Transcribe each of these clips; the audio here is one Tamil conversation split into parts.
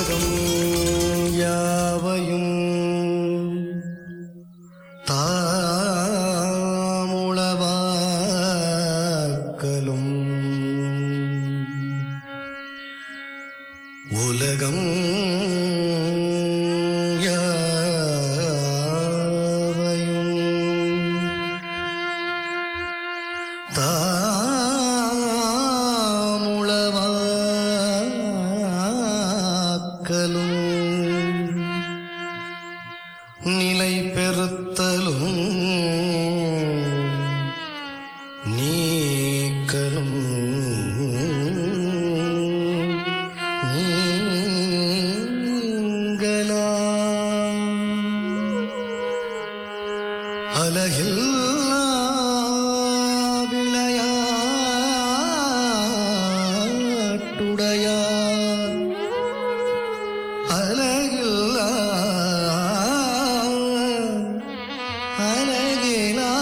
உலகம் யாவையும் தாமுளவாக்கலும் உலகம் யாவையும் தாமுளவாக்கலும் நிலை பெறுத்தலும் நீக்கலும் நீங்கலாம் அலகில்லா விளையாட்டுடையார் அலகில்லா அலகிலா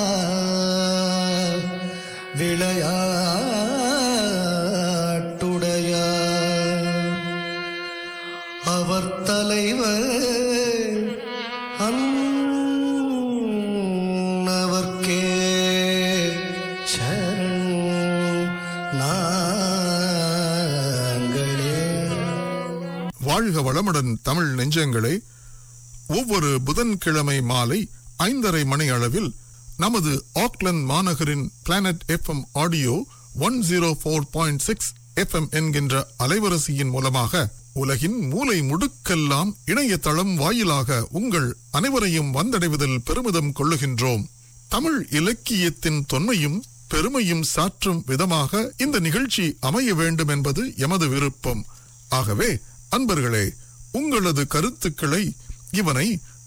விளையாட்டுடையார் அவர் தலைவர் அன்னவர்க்கே சரண் நாங்களே. வாழ்க வளமுடன் தமிழ் நெஞ்சங்களே. ஒவ்வொரு புதன்கிழமை மாலை 5:30 மணி அளவில் நமது ஆக்லந்து மாநகரின் பிளானட் FM ஆடியோ 104.6 FM என்கின்ற அலைவரிசையின் மூலமாக உலகின் மூலை முடுக்கெல்லாம் இணையதளம் வாயிலாக உங்கள் அனைவரையும் வந்தடைவதில் பெருமிதம் கொள்ளுகின்றோம். தமிழ் இலக்கியத்தின் தொன்மையும் பெருமையும் சாற்றும் விதமாக இந்த நிகழ்ச்சி அமைய வேண்டும் என்பது எமது விருப்பம். ஆகவே அன்பர்களே, உங்களது கருத்துக்களை இவனை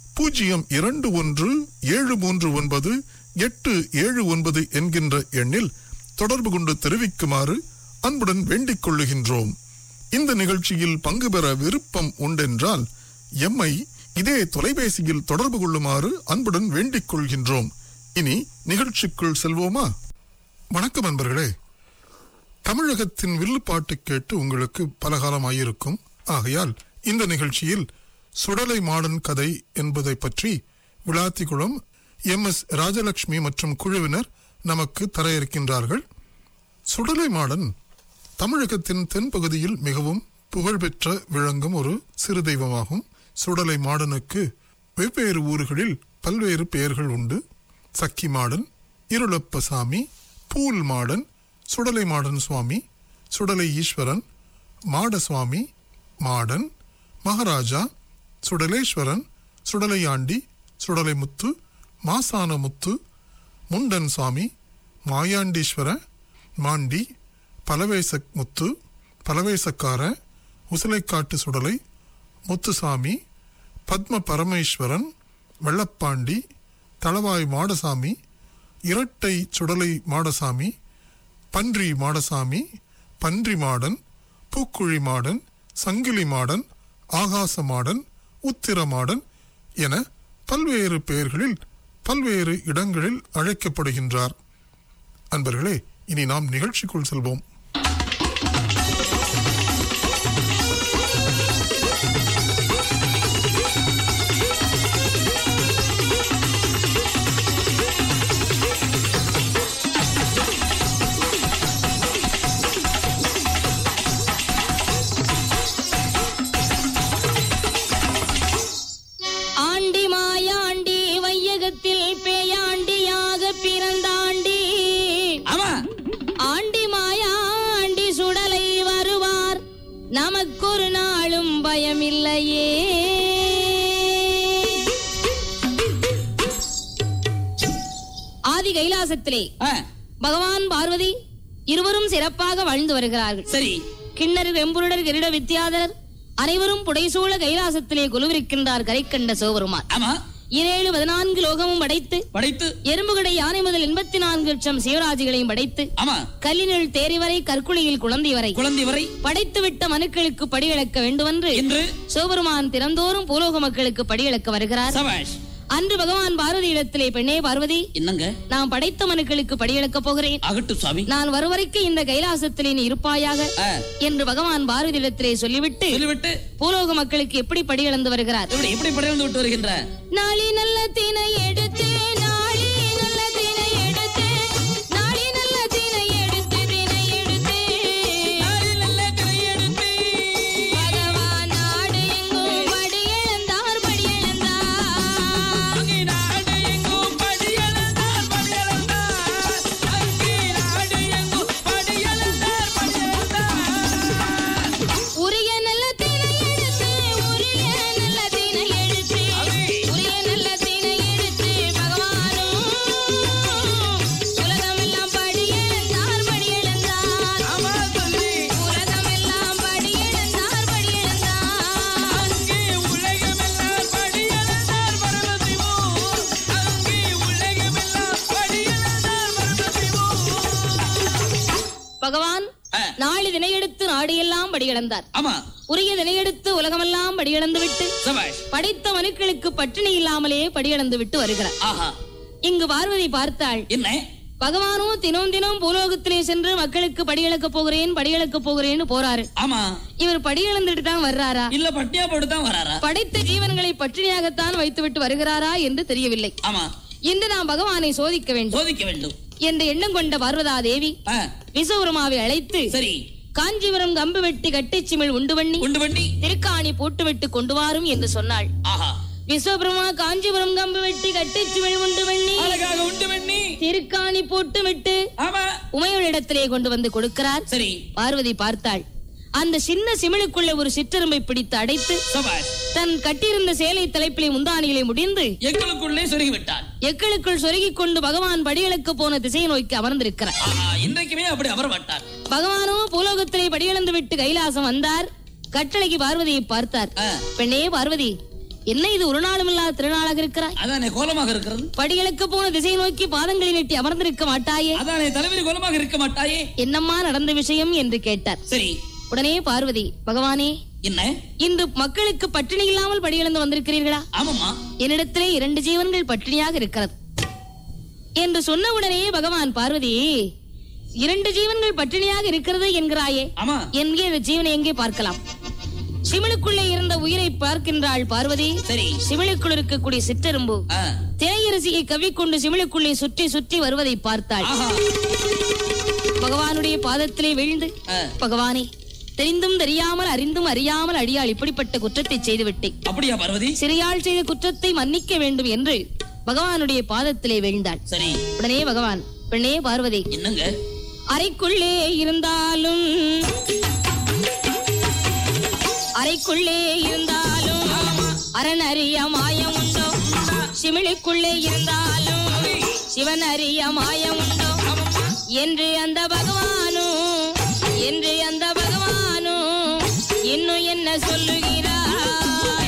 0217398779 என்கின்ற எண்ணில் தொடர்பு கொண்டு தெரிவிக்குமாறு அன்புடன் வேண்டிக் கொள்ளுகின்றோம். இந்த நிகழ்ச்சியில் பங்கு பெற விருப்பம் உண்டென்றால் எம்மை இதே தொலைபேசியில் தொடர்பு கொள்ளுமாறு அன்புடன் வேண்டிக் கொள்கின்றோம். இனி நிகழ்ச்சிக்குள் செல்வோமா? வணக்கம் அன்பர்களே. தமிழகத்தின் வில்லுப்பாட்டு கேட்டு உங்களுக்கு பலகாலமாயிருக்கும். ஆகையால் இந்த நிகழ்ச்சியில் சுடலை மாடன் கதை என்பதை பற்றி விளாத்திக்குளம் MS ராஜலட்சுமி மற்றும் குழுவினர் நமக்கு தர இருக்கின்றார்கள். சுடலை மாடன் தமிழகத்தின் தென்பகுதியில் மிகவும் புகழ்பெற்ற விளங்கும் ஒரு சிறு தெய்வமாகும். சுடலை மாடனுக்கு வெவ்வேறு ஊர்களில் பல்வேறு பெயர்கள் உண்டு. சக்கி மாடன், இருளப்பசாமி, பூல் மாடன், சுடலை மாடன் சுவாமி, சுடலை ஈஸ்வரன், மாடசுவாமி, மாடன், மகாராஜா, சுடலேஸ்வரன், சுடலையாண்டி, சுடலைமுத்து, மாசானமுத்து, முண்டன் சுவாமி, மாயாண்டீஸ்வர, மாண்டி, பலவேசக் முத்து, பலவேசக்கார, உசிலைக்காட்டு சுடலை, முத்துசாமி, பத்ம பரமேஸ்வரன், வெள்ளப்பாண்டி, தளவாய் மாடசாமி, இரட்டை சுடலை மாடசாமி, பன்றி மாடசாமி, பன்றி மாடன், பூக்குழி மாடன், சங்கிலி மாடன், ஆகாச மாடன், உத்திர மாடன் என பல்வேறு பெயர்களில் பல்வேறு இடங்களில் அழைக்கப்படுகின்றார். அன்பர்களே, இனி நாம் நிகழ்ச்சிக்குள் செல்வோம். நமக்கொரு நாளும் பயமில்லையே. ஆதி கைலாசத்திலே பகவான் பார்வதி இருவரும் சிறப்பாக வாழ்ந்து வருகிறார்கள். சரி. கிண்ணறு, வெம்புருடர், கிரீட வித்யாதரர் அனைவரும் புடைசூழ கைலாசத்திலே குலுவிருக்கின்றார் கரை கண்ட சிவபெருமான். 7-14 லோகமும் படைத்து எறும்புகடை யானை முதல் 84 லட்சம் சிவராஜிகளையும் படைத்து கல்லினுள் தேரி வரை கற்குழியில் குழந்தை வரை படைத்து விட்ட மனுக்களுக்கு படியிழக்க வேண்டுமென்று சிவபெருமான் திறந்தோறும் பூலோக மக்களுக்கு படியிழக்க வருகிறார். அன்று பகவான் பார்வதி இடத்திலே, பெண்ணே பார்வதி, என்னங்க நான் படைத்த மனுக்களுக்கு படியெடுக்க போகிறேன். ஆகட்டும் சுவாமி. நான் வருவரைக்கும் இந்த கைலாசத்திலே நீ இருப்பாயாக என்று பகவான் பார்வதி இடத்திலே சொல்லிவிட்டு பூலோக மக்களுக்கு எப்படி படியளந்து வருகிறார்? எப்படி படியளந்து விட்டு வருகின்றார்? நாளி நல்ல தினை எடுத்து, நாளி நல்ல தினை எடுத்து, நாளி நல்ல தினை எடுத்து, தினை எடுத்து, நாளி நல்ல தினை எடுத்து, பகவான் நாடு எங்கும் படியளந்தார், படியளந்தார், நாடு எங்கும் படியளந்தார், படியளந்தார், அங்கே நாடு எங்கும் படியளந்தார், படியளந்தார். உரிய நல்ல தினை எடுத்து, உரிய நல்ல தினை எடுத்து, உரிய நல்ல தினை எடுத்து, பகவானும் உலகமெல்லாம் படியளந்தார், படியளந்தார், உலகமெல்லாம் படியளந்தார், படியளந்தார், அங்கே உலகமெல்லாம் படியளந்தார், பரமசிவம், அங்கே உலகமெல்லாம் படியளந்தார், பரமசிவம். பகவான் நாளை தினையெடுத்து நாடு எல்லாம் படியளந்தார். ஆமா. உரிய தினையெடுத்து உலகமெல்லாம் படியளந்து விட்டு படைத்த மனுக்களுக்கு பட்டினி இல்லாமலே படியளந்து விட்டு வருகிறார். ஆஹா. இங்கு பார்வதி பார்த்தாள். என்ன? பகவானோ தினம் தினம் பூலோகத்திலே சென்று மக்களுக்கு படியளக்க போகிறேன், படியளக்க போகிறேன்னு போறாரு. ஆமா. இவர் படியளந்துட்டு தான் வர்றாரா, இல்ல பட்டியா போட்டு தான் வராரா? படைத்த ஜீவன்களை பட்டினியாகத்தான் வைத்துவிட்டு வருகிறாரா என்று தெரியவில்லை. ஆமா. இன்று நாம் பகவானை சோதிக்க வேண்டும் என்ற எண்ணம் கொண்ட பார்வதா தேவி விசுவருமாவை அழைத்து, சரி, காஞ்சிபுரம் கம்பு வெட்டி கட்டிச்சிமிழ் உண்டு பண்ணி திருக்காணி போட்டுவிட்டு கொண்டு வாரும் என்று சொன்னாள். ஆஹா. விஸ்வபிரமா காஞ்சிபுரம் கம்பு வெட்டி கட்டிச்சிமிழ் உண்டு பண்ணி திருக்காணி போட்டு விட்டு உமையோரிடத்திலே கொண்டு வந்து கொடுக்கிறார். சரி. பார்வதி பார்த்தாள். அந்த சின்ன சிமிழுக்குள்ள ஒரு சிற்றெரும்பை பிடித்து அடைத்து தன் கட்டியிருந்த சேலை தலைப்பிலே முந்தானிகளை முடிந்து எங்களுக்குள்ளே சொருகிவிட்டார். எக்களுக்குள் சொருகிக் கொண்டு பகவான் படியளக்க போன திசையை நோக்கி அமர்ந்திருக்கிறார். இன்றைக்குமே அப்படி அமர மாட்டார். பகவானோ பூலோகத்திலே படியளந்து விட்டு கைலாசம் வந்தார். கட்டளைக்கு பார்வதியை பார்த்தார். பெண்ணே பார்வதி, என்ன இது ஒரு நாளும் இல்லாத திருநாளாக இருக்கிறாய்? அதானே கோலமாக இருக்கிறது. படியளக்க போன திசை நோக்கி பாதங்களை நீட்டி அமர்ந்திருக்க மாட்டாயே? அதானே தலைவரி கோலமாக இருக்க மாட்டாயே? என்னம்மா நடந்த விஷயம் என்று கேட்டார். சரி. உடனே பார்வதி, பகவானே, என்ன இன்று மக்களுக்கு பட்டினி இல்லாமல் படியளந்து வந்திருக்கிறீர்களா? ஆமாம்மா. என்னிடத்திலே 2 ஜீவன்கள் பட்டினியாக இருக்கிறது என்று சொன்ன உடனே பகவான் பார்வதி, 2 ஜீவன்கள் பட்டினியாக இருக்கிறது என்கிறாயே, என்கிற ஜீவனை எங்கே பார்க்கலாம்? சிமிழுக்குள்ளே இருந்த உயிரை பார்க்கின்றாள் பார்வதி. சரி. சிமிழுக்குள் இருக்கக்கூடிய சிற்றெரும்பு திரையரசியை கவ்விக்கொண்டு சிமிழுக்குள்ளே சுற்றி சுற்றி வருவதை பார்த்தாள். பகவானுடைய பாதத்திலே விழுந்து, பகவானே, தெரிந்தும் தெரியாமல் அறிந்தும் அறியாமல் அடியாள் இப்படிப்பட்ட குற்றத்தை செய்து விட்டேன். அப்படியா பார்வதி? சிறியாள் செய்த குற்றத்தை மன்னிக்க வேண்டும் என்று பகவானுடைய பாதத்திலே விழுந்தாள். சரி. உடனே பகவான், பெண்ணே பார்வதி, என்னங்க? அறைக்குள்ளே இருந்தாலும் அரண் அறிய மாயம் உண்டோ, சிமிழுக்குள்ளே இருந்தாலும் சிவன் அறிய மாயம் உண்டோ என்று அந்த பகவானும் இன்னும் என்ன சொல்லுகிறார்?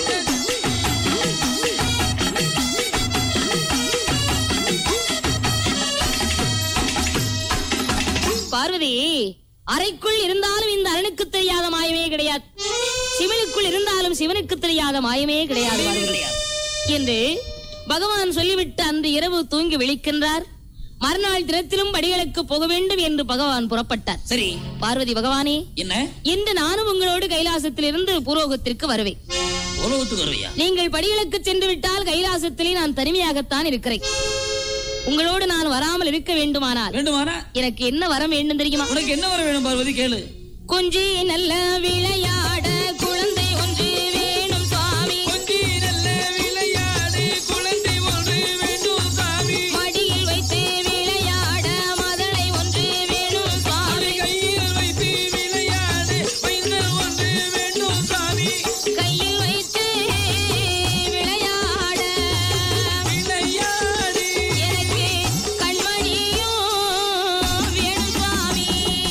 பார்வதி, அறைக்குள் இருந்தாலும் இந்த அரணுக்கு தெரியாத மாயமே கிடையாது, சிவனுக்குள் இருந்தாலும் சிவனுக்கு தெரியாத மாயமே கிடையாது என்று பகவான் சொல்லிவிட்டு அன்று இரவு தூங்கி விழிக்கின்றார். மறுநாள் தினத்திலும் படிகளுக்கு போக வேண்டும் என்று பகவான் புறப்பட்டார். சரி. பார்வதி, பகவானே, என்ன? இன்று நானும் உங்களோடு கைலாசத்திலிருந்து பூலோகத்திற்கு வருவேன். நீங்கள் படிகளுக்கு சென்று விட்டால் கைலாசத்திலே நான் தனிமையாகத்தான் இருக்கிறேன். உங்களோடு நான் வராமல் இருக்க வேண்டுமானால் எனக்கு என்ன வரம் வேண்டும் தெரியுமா? உனக்கு என்ன வரம் வேணும் பார்வதி? கேளு. கொஞ்சி நல்ல விளையாட குழந்தை ஒன்று வேணும் சுவாமி. கொஞ்சி நல்ல விளையாட குழந்தை ஒன்று வேண்டும் சுவாமி. மடியில் வைத்து விளையாட மதலை ஒன்று வேணும் சுவாமி. கையில் வைத்து விளையாட மைந்தல் ஒன்று வேண்டும் சுவாமி. கையில் வைத்து விளையாட எனக்கு கண்மணியும் வேணும் சுவாமி.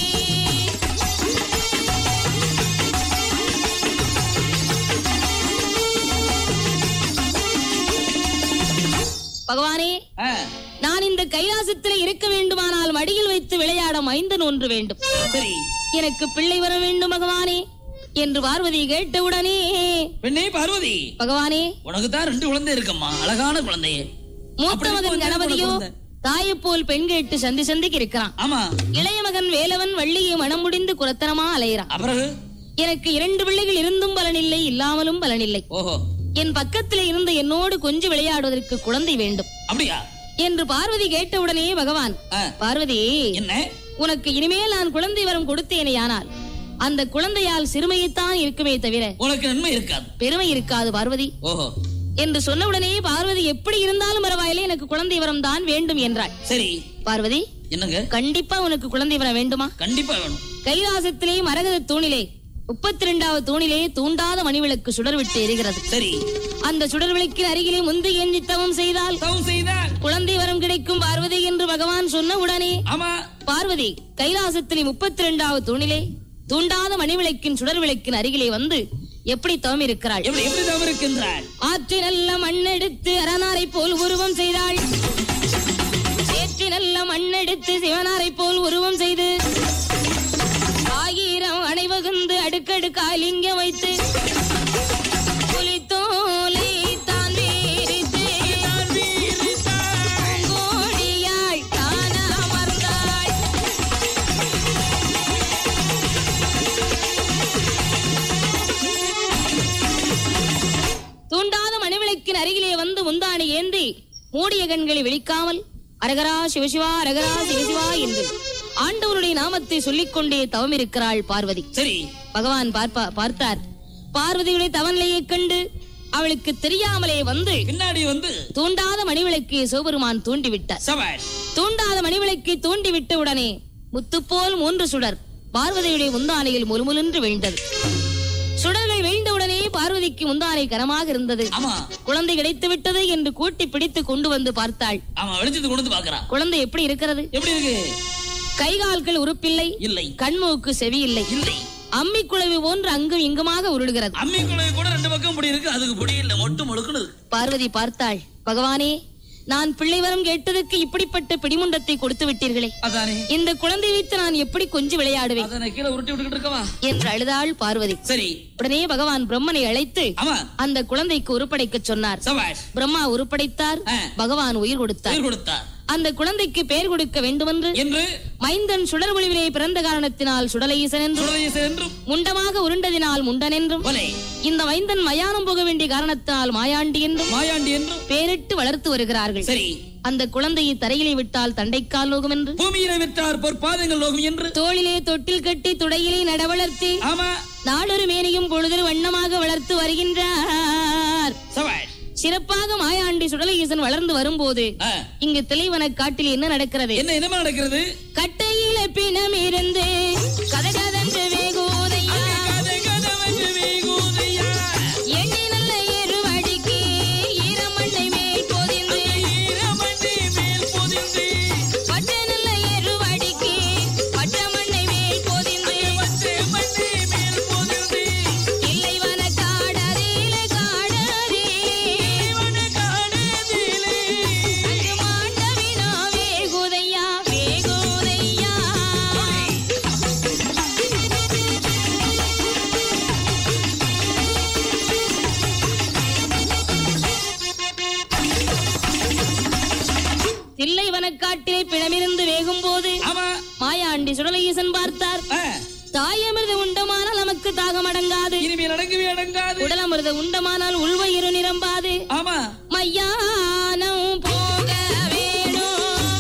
பகவானே, நான் இந்த கைலாசத்தில் இருக்க வேண்டுமானால் மடியில் வைத்து விளையாட மைந்தன் ஒன்று வேண்டும். சரி. எனக்கு பிள்ளை வர வேண்டும் பகவானே. என்று பார்வதி கேட்டவுடனே, பெண்ணே பார்வதி, பகவானே, உனக்கு தான் 2 குழந்தை இருக்கம்மா, அழகான குழந்தையே. மூத்த மகன் கணபதியோ தாயை போல் பெண் கேட்டு சந்திக்கு இருக்கிறான். ஆமா. இளைய மகன் வேலவன் வள்ளியை மனம் முடிந்து குரத்தனமா அலையிறான். அப்புறம் எனக்கு 2 பிள்ளைகள் இருந்தும் பலனில்லை, இல்லாமலும் பலனில்லை. ஓஹோ. என் பக்கத்தில் இருந்த என்னோடு கொஞ்சம் விளையாடுவதற்கு குழந்தை வேண்டும். அப்படியா என்று பார்வதி கேட்டவுடனே பகவான், பார்வதி, என்ன உனக்கு இனிமேல் நான் குழந்தை வரம் கொடுத்தேனே, ஆனால் அந்த குழந்தையால் சிறுமையைத்தான் இருக்குமே தவிர உனக்கு நன்மை இருக்காது, பெருமை இருக்காது பார்வதி. ஓஹோ. என்று சொன்னவுடனே பார்வதி, எப்படி இருந்தாலும் பரவாயில்லை, எனக்கு குழந்தை வரம் தான் வேண்டும் என்றாள். சரி பார்வதி, என்னங்க? கண்டிப்பா உனக்கு குழந்தை வரம் வேண்டுமா? கண்டிப்பா வேணும். கைலாசத்திலே மரகத தூணிலே 32வது தூணிலே தூண்டாத மணிவிளக்கு சுடர் விட்டு எரிகிறது. சரி. அந்த சுடர் விளக்கின் அருகிலே முந்து எஞ்சி தவம் செய்தால் குழந்தை வரம் கிடைக்கும் பார்வதி என்று பகவான் சொன்ன உடனே, ஆமா, பார்வதி கைலாசத்திலே 32வது தூணிலே தூண்டாத மணிவிளக்கின் சுடர் விளக்கின் அருகிலே வந்து எப்படி தவம் இருக்கிறாள்? எப்படி தவம் இருக்கின்றாள்? ஆற்றி நல்ல மண்ணெடுத்து அரணாரை போல் உருவம் செய்தாள். சேற்றி நல்ல மண்ணெடுத்து சிவனாரை போல் உருவம் செய்து 1000 அணைவகுந்து அடுக்கடுக்காய் லிங்கம் வைத்து புலித்தோலை தான் வீரித்து பூங்கோடியாய் தான் அமர்ந்தாள். தூண்டாத மணிவிளக்கின் அருகிலே வந்து முந்தானை ஏந்தி மூடிய கண்களை விழிக்காமல் அரகரா சிவசிவா அரகரா சிவசிவா என்று ஆண்டவருடைய நாமத்தை சொல்லிக் கொண்டே தவம் இருக்கிறாள் பார்வதி. சரி. பகவான் பார்த்தார். பார்வதியுடைய தவநிலையை கண்டு அவளுக்கு தெரியாமலே வந்து பின்னாடி வந்து தூண்டாத மணிவிளக்கை சிவபெருமான் தூண்டிவிட்டார். தூண்டாத மணிவிளக்கை தூண்டிவிட்ட உடனே முத்துப்போல் 3 சுடர் பார்வதியுடைய முந்தானையில் முழுமுழுன்று வீழ்ந்தது. சுடர்கள் வீழ்ந்தவுடனே பார்வதிக்கு முந்தானை கனமாக இருந்தது. குழந்தை கிடைத்து விட்டது என்று கூட்டி பிடித்து கொண்டு வந்து பார்த்தாள். குழந்தை எப்படி இருக்கிறது? எப்படி இருக்கு? கைகால்கள் உறுப்பில்லை, இல்லை. கண்மூக்கு செவி இல்லை, இல்லை. அம்மி குழவி போன்று அங்கும் இங்குமாக உருளுகிறது. அம்மி குழவி கூட 2 பக்கம் பொடி இருக்கு, அதுக்கு பொடி இல்ல, மொட்டு முழுக்குது. பார்வதி பார்த்தாள். பகவானே, நான் பிள்ளை வரம் கேட்டதுக்கு இப்படிப்பட்ட பிடிமுண்டத்தை கொடுத்து விட்டீர்களே, இந்த குழந்தை வைத்து நான் எப்படி கொஞ்சம் விளையாடுவேன் என்று அழுதாள் பார்வதி. சரி. உடனே பகவான் பிரம்மனை அழைத்து அந்த குழந்தைக்கு உருப்படைக்க சொன்னார். பிரம்மா உருப்படைத்தார், பகவான் உயிர் கொடுத்தார். அந்த குழந்தைக்கு பெயர் கொடுக்க வேண்டும் என்று மைந்தன் சுடர் ஒளிவிலே பிறந்த காரணத்தினால் சுடலையீசன் என்றும் முண்டமாக உருண்டதினால் முண்டன் என்றும் இந்த மைந்தன் மயானம் போக வேண்டிய காரணத்தினால் மாயாண்டி என்றும் பெயரிட்டு வளர்த்து வருகிறார்கள். சரி. அந்த குழந்தையை தரையிலே விட்டால் தண்டைக்கால் லோகம் என்று, பூமியிலே விட்டார் பொற்பாதங்கள் லோகம் என்று, தோளிலே தொட்டில் கட்டி துடையிலே நடவளர்த்தி நாளொரு மேனியும் பொழுதொரு வண்ணமாக வளர்த்து வருகின்றார். சிறப்பாக மாயாண்டி சுடலையீசன் வளர்ந்து வரும்போது இங்கு தெளிவன காட்டில் என்ன நடக்கிறது? என்ன நடக்கிறது? கட்டையில பிணம் இருந்து கதகதன்று வேகூதையா, எண்ணி நல்ல எருவடிக்கு ஈரமண்ணை மேல் பொதிந்து, பச்சை நல்ல எருவடிக்கு பச்சமண்ணை மேல் பொதிந்து, இல்லை வன காடறில காடறி அங்கு மாண்டவினோ வேகுதையா வேகுதையா. தில்லை வனக்காட்டிலே பிணமிருந்து வேகும் போது மாயாண்டி சுடலையீசன் பார்த்தார். தாயமிருத உண்டமானால் நமக்கு தாகம் அடங்காது, உடலமிருத உண்டமானால் உள்வயிறு நிரம்பாது. மையானம் போக வேணும்,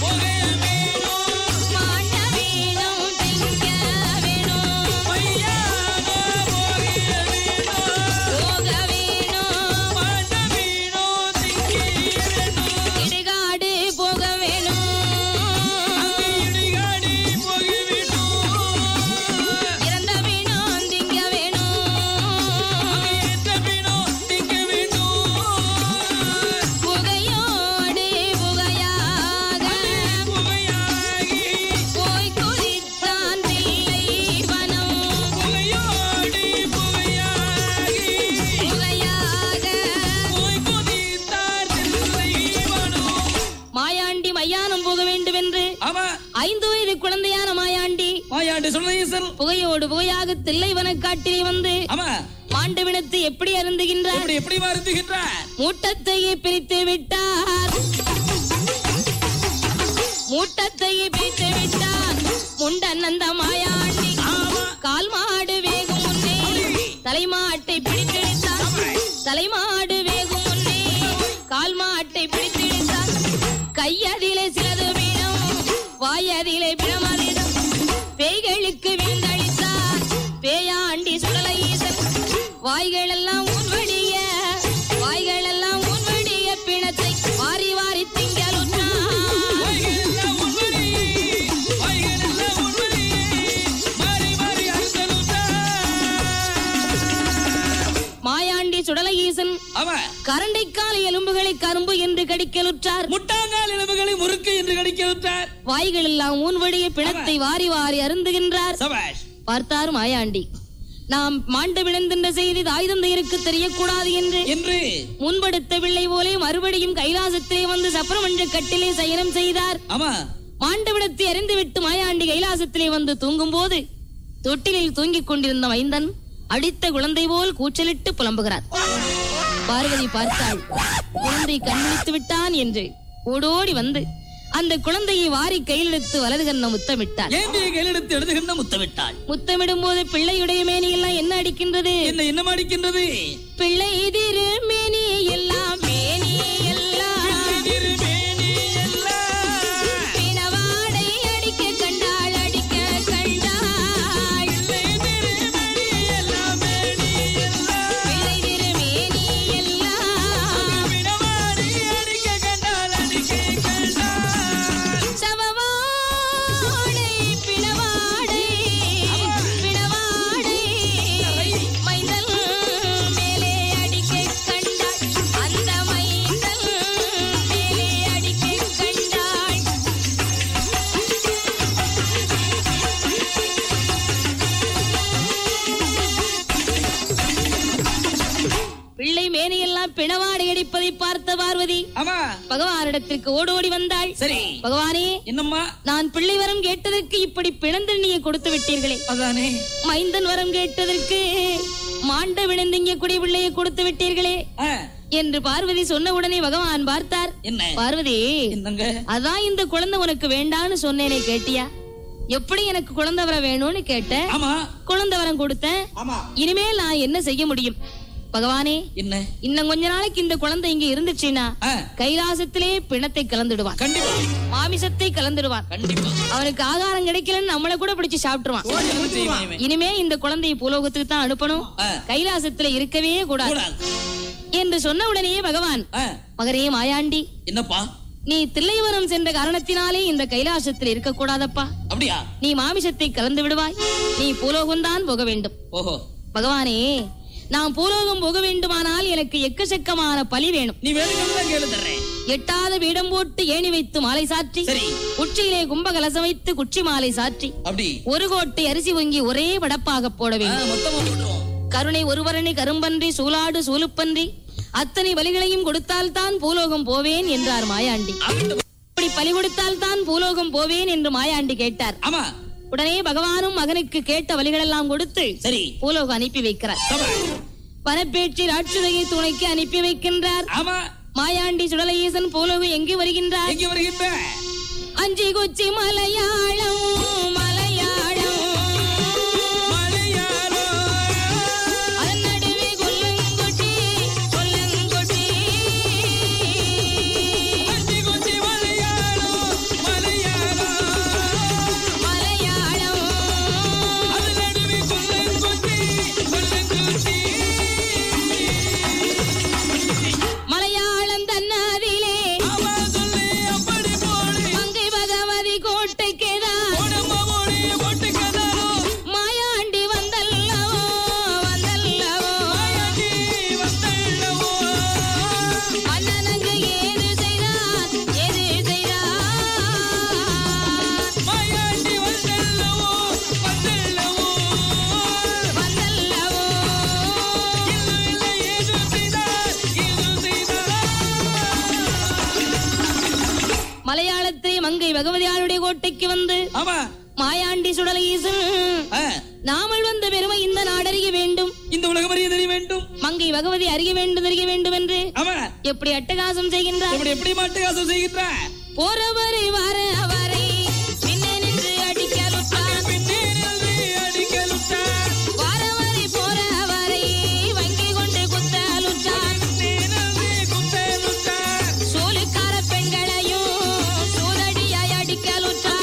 மாண்ட வேணும், திங்க வேணும், போக வேணும், இடுகாடு போக வேணும், இறந்த வேணும், திங்க வேணும், புகையோடு புகையாக போய் குதித்தான் தில்லை வனம், புகையாக மாயாண்டி மையானம் போக வேண்டும் என்று 5 வயது குழந்தையான மாயாண்டி மாயாண்டி சுடலையீசன் புகையோடு புகையாக தில்லைவன காட்டிலே வந்து ஆமா மாண்டவினத்தை எப்படி அருந்துகின்றார்? எப்படி மருந்துகின்றார்? மூட்டத்தையே பிரித்து விட்டார். மூட்டத்தையே பிரித்து விட்டார். முண்டன் அந்த மாயாண்டி கால் மாடு வேகும் முன்னே தலைமாட்டை பிடித்தெடுத்தார். தலைமாடு வேகும் முன்னே கால் மாட்டை பிடித்தெடுத்தார். கையதிலே சிலது பிணம், வாயதிலே பிணமதிடம். பேய்களுக்கு வீழ்ந்தளித்தார் பேயாண்டி சுடலையீசன். வாய்களெல்லாம் உன்வடிய, வாய்களெல்லாம் உன்வடிய பிணத்தை வாரி வாரி திங்களுற்றார். மாயாண்டி சுடலையீசன் கரண்டைக்கால எலும்புகளை கரும்பு என்று கடிக்கலுற்றார். முட்டாங்கால் எலும்புகளை முறுக்கு என்று கடிக்கலுற்றார். வாய்கள் எல்லாம் ஊன்வடிய பிணத்தை வாரி வாரி அருந்துகின்றார். பார்த்தார் மாயாண்டி. நாம் மாண்டு விழுந்தின்ற செய்தி தாய் தந்தையருக்கு தெரியக்கூடாது என்று முன்படுத்தவில்லை போலே மறுபடியும் கைலாசத்திலே வந்து சப்பரமன்ற கட்டிலே சயனம் செய்தார். மாண்டு விடத்தை அறிந்துவிட்டு மாயாண்டி கைலாசத்திலே வந்து தூங்கும் போது தொட்டிலில் தூங்கிக் கொண்டிருந்த மைந்தன் அடித்த குழந்தை போல் கூச்சலிட்டு புலம்புகிறார். பார்வதி பார்த்தாள். குழந்தை கண்விழித்து விட்டான் என்று ஓடோடி வந்து அந்த குழந்தையை வாரி கையிலெடுத்து வலது கண்ண முத்தமிட்டாள். கையிலெடுத்து இடது கண்ண முத்தமிட்டாள். முத்தமிடும் போது பிள்ளையுடைய மேனி எல்லாம் என்ன அடிக்கின்றது? என்ன அடிக்கின்றது? பிள்ளை திரு மேனி எல்லாம் மேனி எல்லாம் பிணவாடை அடிக்க கண்டாள், அடிக்க கண்டாள். பிள்ளை திரு மேனி எல்லாம் பிணவாடை அடிக்க கண்டாள், அடிக்க கண்டாள். சவவாடை பிணவாடை பிணவாடை மைந்தல் மேலே அடிக்க கண்டாள். அந்த மைந்தல் மேலே அடிக்க கண்டாள். பிள்ளை மேனையெல்லாம் பிணவாடை அடிப்பதை பார்த்த பார்வதி பகவானிடத்திற்கு ஓடோடி வந்தாள். சரி பகவானே, என்னம்மா? நான் பிள்ளை வரம் கேட்டதற்கு இப்படி பிணந்தண்ணியை கொடுத்து விட்டீர்களே. அதானே. மைந்தன் வரம் கேட்டதற்கு மாண்ட விழுந்திங்க குடி பிள்ளையை கொடுத்து விட்டீர்களே என்று பார்வதி சொன்ன உடனே பகவான் பார்த்தார். என்ன பார்வதி, அதான் இந்த குழந்தை உனக்கு வேண்டான்னு சொன்னேனே, கேட்டியா? எப்படி எனக்கு குழந்தை வரம் வேணும்னு கேட்ட, குழந்தை வரம் கொடுத்தேன். இனிமேல் நான் என்ன செய்ய முடியும்? பகவானே, என்ன இன்னும் கொஞ்ச நாளைக்கு இந்த குழந்தை இங்க இருந்துச்சுன்னா கைலாசத்திலே பிணத்தை கலந்துடுவான், மாமிசத்தை கலந்துடுவான். அவனுக்கு ஆகாரம் கிடைக்கலன்னு நம்மள கூட பிடிச்சு சாப்பிட்டுருவான். இனிமே இந்த குழந்தையை பூலோகத்துக்கு தான் அனுப்பணும், கைலாசத்துல இருக்கவே கூடாது என்று சொன்ன உடனே பகவான், மகரே மாயாண்டி, என்னப்பா நீ தில்லைவனம் சென்ற காரணத்தினாலே இந்த கைலாசத்தில் இருக்க கூடாதப்பா. அப்படியா? நீ மாமிசத்தை கலந்து விடுவாய், நீ பூலோகம்தான் போக வேண்டும். பகவானே, நான் பூலோகம் போக வேண்டுமானால் எனக்கு எக்கச்சக்கமான பலி வேணும். நீ வேணும்னா கேளு, தர்றேன். எட்டாத வீடம் போட்டு ஏணி வைத்து மாலை சாற்றி, உச்சியிலே கும்பகலசம் வைத்து குச்சி மாலை சாற்றி, ஒரு கோட்டை அரிசி வங்கி ஒரே படப்பாக போட வேண்டும். கருணை ஒருவரணி கரும்பன்றி சூலாடு சூலுப்பன்றி அத்தனை பலிகளையும் கொடுத்தால் தான் பூலோகம் போவேன் என்றார் மாயாண்டி. அப்படி பலி கொடுத்தால் தான் பூலோகம் போவேன் என்று மாயாண்டி கேட்டார். உடனே பகவானும் மகனுக்கு கேட்ட வழிகளெல்லாம் கொடுத்து பூலோகம் அனுப்பி வைக்கிறார். பணப்பேற்றி ராட்சதையை துணைக்கு அனுப்பி வைக்கின்றார். மாயாண்டி சுடலையீசன் பூலோகம் எங்கு வருகின்றார்? அஞ்சி கொச்சி மலையாளம் மலையாளம் அதன் நடுவே கொல்லங்கொட்டி கொல்லங்கொட்டி மலையாளம் தன்னாதிலே மங்கை பகவதி கோட்டைக்கேதா மாயாண்டி வந்தல்லவோ வந்தல்லவோ மன்னனுக்கு ஏது செய்தார் ஏது செய்தார் மாயாண்டி வந்தல்லவோ வந்தல்லவோ வந்தல்லவோ ஏது செய்தார் ஏது செய்தார். மலையாளத்தை மங்கை பகவதியாருடைய கோட்டைக்கு வந்து மாயாண்டி சுடலீசன் நாமல் வந்த பெருமை இந்த நாடறிய வேண்டும், இந்த உலகம் அறிய தெரிய வேண்டும், மங்கை பகவதி அறிய வேண்டும் தெரிய வேண்டும் என்று எப்படி அட்டகாசம் செய்கின்றார், எப்படி அட்டகாசம் செய்கின்றார். போறவரை வர அவரை பின்னே நின்று அடிக்கலுற்றார், வாரவரை போற அவரை வங்கி கொண்டு குத்தலுற்றார், சூலுக்கார பெண்களையும் சூதடியாய் அடிக்கலுற்றார்,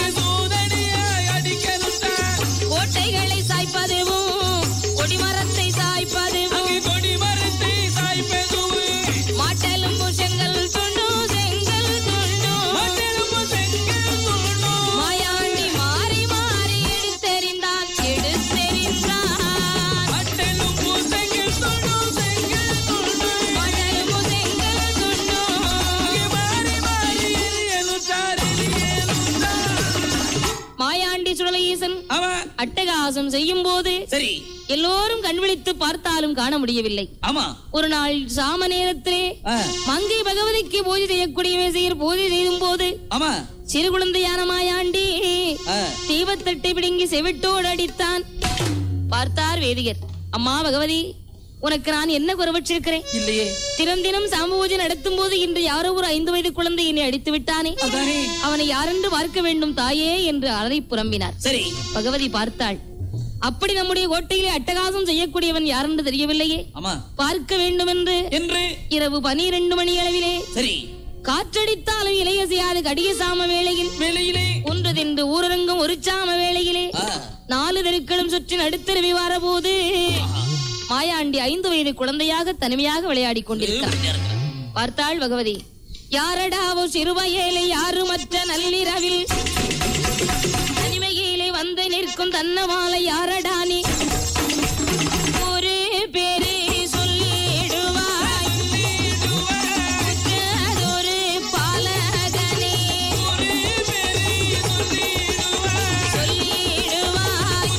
கோட்டைகளை சாய்ப்பதுவும் கொடிமரத்தை சாய்ப்பதுவும் மாட்டலும் செங்கல் துண்டு செங்கல் துண்டு மாயாண்டி மாறி மாறி எடுத்தெறிந்தான் மாட்டலும் செங்கல் துண்டு மாயாண்டி சுடலீசன் அட்டகாசம் செய்யும் போது சரி எல்லோரும் கண்விழித்து பார்த்தாலும் காண முடியவில்லை. ஒரு நாள் சாம நேரத்திலே மங்கை பகவதிக்கு பூஜை செய்யக்கூடிய வேசையர் பூஜை செய்யும் போது சிறு குழந்தையான மாயாண்டி தீபத்தட்டை பிடுங்கி செவிட்டோடு அடித்தான். பார்த்தார் வேதிகர், அம்மா பகவதி, உனக்கு நான் என்ன குறைவற்றிருக்கிறேன்? இல்லையே. தினம் சாம பூஜை நடத்தும் போது இன்று யாரோ ஒரு 5 வயது குழந்தை என்னை அடித்து விட்டானே, அவனை யாரென்று பார்க்க வேண்டும் தாயே என்று அலறி புலம்பினார். சரி, பகவதி பார்த்தாள். அப்படி நம்முடைய கோட்டையிலே அட்டகாசம் செய்யக்கூடியவன் யாரென்று தெரியவில்லையே, பார்க்க வேண்டும் என்று இரவு 12 மணி அளவிலே சரி காற்றடித்தாலும் இளைய செய்யாது கடிய சாம வேளையிலே ஒன்று தின்று ஊரரங்கம் ஒரு சாம வேளையிலே 4 தெருக்களும் சுற்றி நடுத்தருவி வார போது மாயாண்டி 5 வயது குழந்தையாக தனிமையாக விளையாடி கொண்டிருக்கிறார். பார்த்தாள் பகவதி, யாரடாவோ சிறுவயேலை யாரு மற்ற நள்ளிரவில் தனிமையிலே வந்து நிற்கும் தன்னவாலை யாரடானே, ஒரு பேரே சொல்லிடுவாய் ஒரு பாலகனே, சொல்லிடுவாய்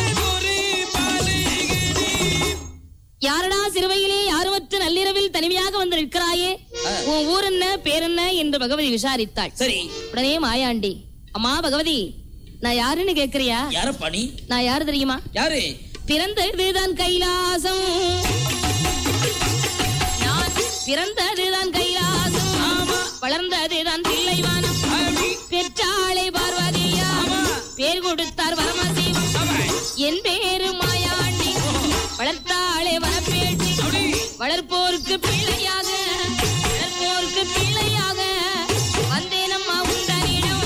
யாரடா சிறுவையிலே யாருமற்ற நள்ளிரவில் தனிமையாக வந்து நிற்கிறாயே, உன் ஊர் என்ன பேர் என்ன என்று பகவதி விசாரித்தாள். சரி, உடனே மாயாண்டி, அம்மா பகவதி, நான் யாருன்னு கேக்குறியா? நான் யாரு தெரியுமா? யாரு? பிறந்ததுதான் கைலாசம், நான் பிறந்ததுதான் கைலாசம், வளர்ந்ததுதான் தில்லைவானம், பெற்றாளே பார்வதியா, பேர் கொடுத்தார் வரமசிவம், என் பேரு மாயாண்டி, வளர்த்தாளே வனப்பேட்டி, வளர்ப்போருக்கு பிள்ளையாக வந்தேனம்மா உண்டனிடம்,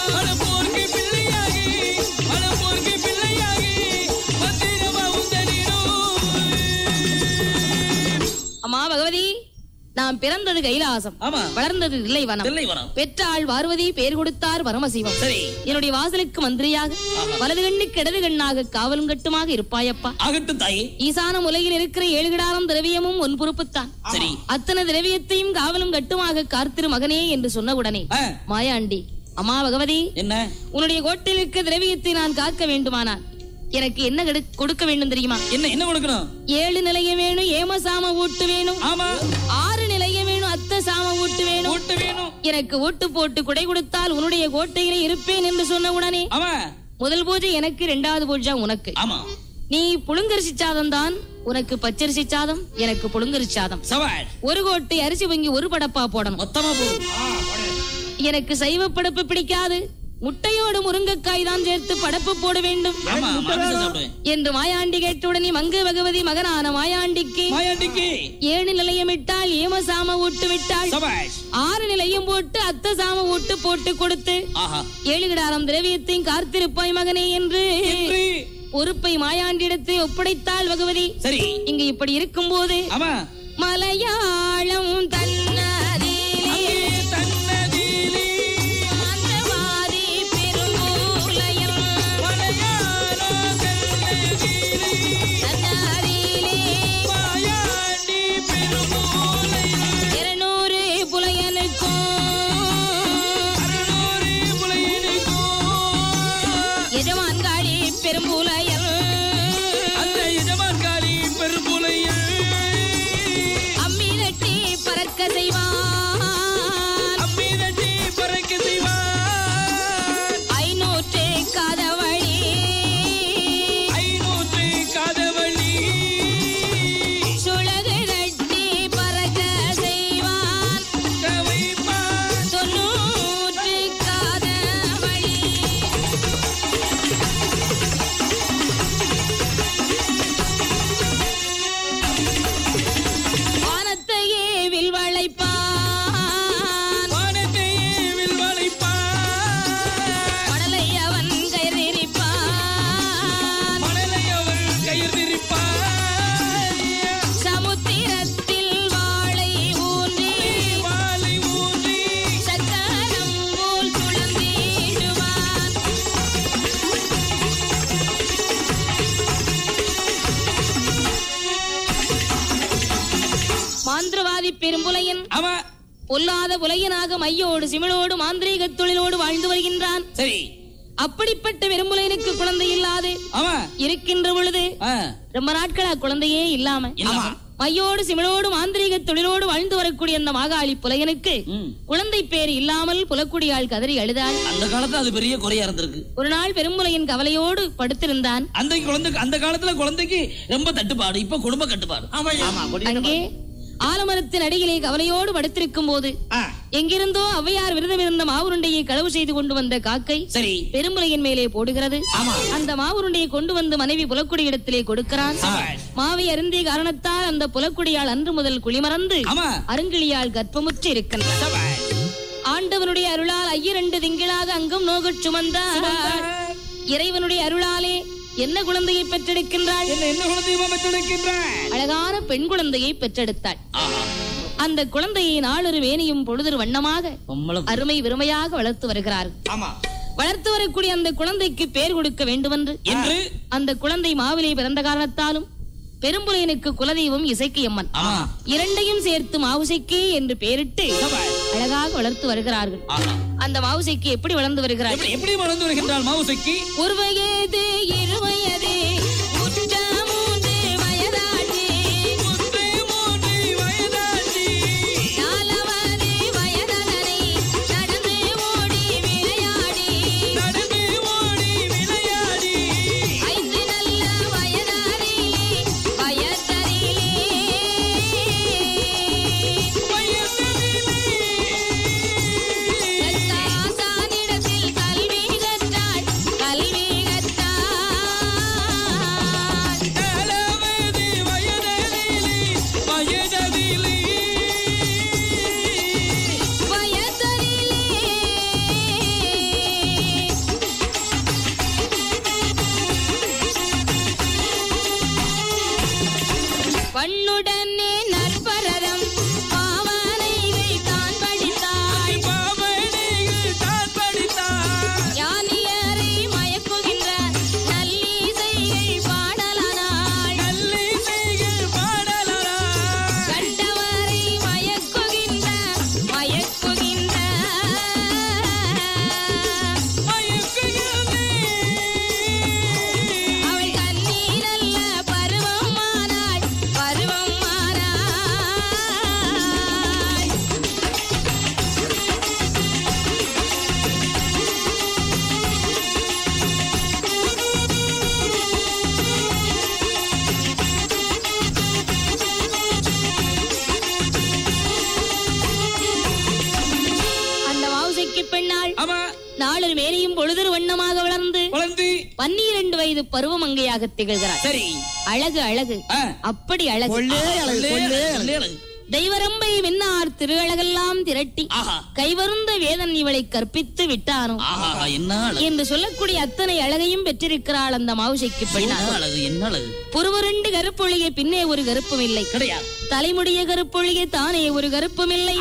அம்மா பகவதி, நாம் பிறந்தது கைலாசம், வளர்ந்தது தில்லைவனம், பெற்றாள் பார்வதி, பேர் கொடுத்தார் பரமசிவம், என்னுடைய வாசலுக்கு மந்திரியாக வலது கண்ணுக்கு இடது கண்ணாக காவலும் கட்டுமாக இருப்பாயப்பா. ஈசான உலகில் இருக்கிற 7 கிடாரம் திரவியமும் உன் பொறுப்புத்தான், அத்தனை திரவியத்தையும் காவலும் கட்டுமாக காத்திரு மகனே என்று சொன்ன உடனே மாயாண்டி, அம்மா பகவதி, என்ன உன்னுடைய கோட்டையில் இருக்க திரவியத்தை நான் காக்க வேண்டுமானால் எனக்கு என்ன கொடுக்க வேண்டும் தெரியுமா? என்ன கொடுக்கணும்? 7 நிலைய வேணும், ஏமசாம ஊட்டு வேணும், 6 நிலைய வேணும், அத்த சாம ஊட்டு வேணும். எனக்கு ஊட்டு போட்டு குடை கொடுத்தால் உன்னுடைய கோட்டையிலே இருப்பேன் என்று சொன்ன உடனே முதல் பூஜை எனக்கு, 2வது பூஜை உனக்கு. நீ புழுங்கரிசி சாதம் தான், உனக்கு பச்சரிசி சாதம், எனக்கு புழுங்கரிசி சாதம். ஒரு கோட்டை அரிசி வாங்கி ஒரு படப்பா போடணும். எனக்கு சைவ படப்பு பிடிக்காது, முட்டையோடு முருங்கைக்காய் தான் சேர்த்து படப்பு போட வேண்டும் என்று மாயாண்டி கேட்டவுடனே மங்கு பகவதி மகனான மாயாண்டிக்கு 7 நிலையமிட்டால் ஏமசாம ஊட்டு விட்டாள், 6 நிலையம் போட்டு அத்த சாம ஊட்டு போட்டு கொடுத்து 7 கிடாரம் திரவியத்தையும் காத்திருப்பாய் மகனே என்று பொறுப்பை மாயாண்டிடத்தை ஒப்படைத்தாள் பகவதி. இங்கு இப்படி இருக்கும் போது மலையாளம் மாந்திரவாதி பெரும்புலையன் பொல்லாத புலையனாக மையோடு சிமிழோடு மாந்திரீக தொழிலோடு வாழ்ந்து வருகின்றான். சரி, அப்படிப்பட்ட பெரும்புலையனுக்கு குழந்தை இல்லாது இருக்கின்ற பொழுது ரொம்ப நாட்களா குழந்தையே இல்லாம மையோடு சிமிழோடு மாந்திரீக தொழிலோடு வாழ்ந்து வரக்கூடிய அந்த மாகாளி புலையனுக்கு குழந்தை பேர் இல்லாமல் புலக்குடியாள் கதறி அழுதாள். அந்த காலத்துல அது பெரிய குறையா இருந்திருக்கு. ஒரு நாள் பெரும்புலையன் கவலையோடு படுத்திருந்தான். அந்த காலத்துல குழந்தைக்கு ரொம்ப தட்டுப்பாடு, இப்ப குடும்ப கட்டுப்பாடு. அங்கே ஆலமரத்தின் அடியிலே கவலையோடு படுத்திருக்கும் போது எங்கிருந்தோ ஔவையார் விரதம் இருந்த மாவுருண்டையை களவு செய்து கொண்டு வந்த காக்கை சரி பெரும்புலையின் மேலே போடுகிறது. அந்த மாவுருண்டையை கொண்டு வந்து மனைவி புலக்குடி இடத்திலே கொடுக்கிறான். மாவை அருந்திய காரணத்தால் அந்த புலக்குடியால் அன்று முதல் குளிமறந்து அருங்கிளியால் கர்ப்பமுற்று இருக்கின்றார். ஆண்டவனுடைய அருளால் 2 திங்களாக அங்கம் நோகச் சுமந்தார். இறைவனுடைய அருளாலே என்ன குழந்தையை பெற்றெடுக்கின்றாள்? அழகான பெண் குழந்தையை பெற்றெடுத்தாள். அந்த குழந்தையை நாளொரு வேணியும் பொழுதொரு வண்ணமாக அருமை விருமையாக வளர்த்து வருகிறார். வளர்த்து வரக்கூடிய அந்த குழந்தைக்கு பேர் கொடுக்க வேண்டுமென்று அந்த குழந்தை மாவிலே பிறந்த காரணத்தாலும் பெரும்புலையனுக்கு குலதெய்வம் இசைக்கியம்மன் இரண்டையும் சேர்த்து மாவுசைக்கே என்று பெயரிட்டு அழகாக வளர்த்து வருகிறார்கள். அந்த மாவுசைக்கு எப்படி வளர்ந்து வருகிறார்கள்? எப்படி வளர்ந்து வருகின்றால் மாவுசைக்கு ஒரு வயது 2 வயது நாளொரு மேலையும் பொழுதொரு வண்ணமாக வளர்ந்து 12 வயது பருவமங்கையாக திகழ்கிறார். சரி, அழகு அழகு அப்படி அழகு தெய்வரம்பை விண்ணார் திருஅழகெல்லாம் திரட்டி கைவருந்த வேதன் இவளை கற்பித்து விட்டானோ என்று சொல்லக்கூடிய அத்தனை அழகையும் பெற்றிருக்கிறாள் அந்த மாவுசைக்கு பெண்ணாள். புருவரண்டு கருப்பொழிய பின்னே ஒரு கருப்பும் இல்லை, தலைமுடிய கருப்பொழிய தானே ஒரு கருப்பும் இல்லை.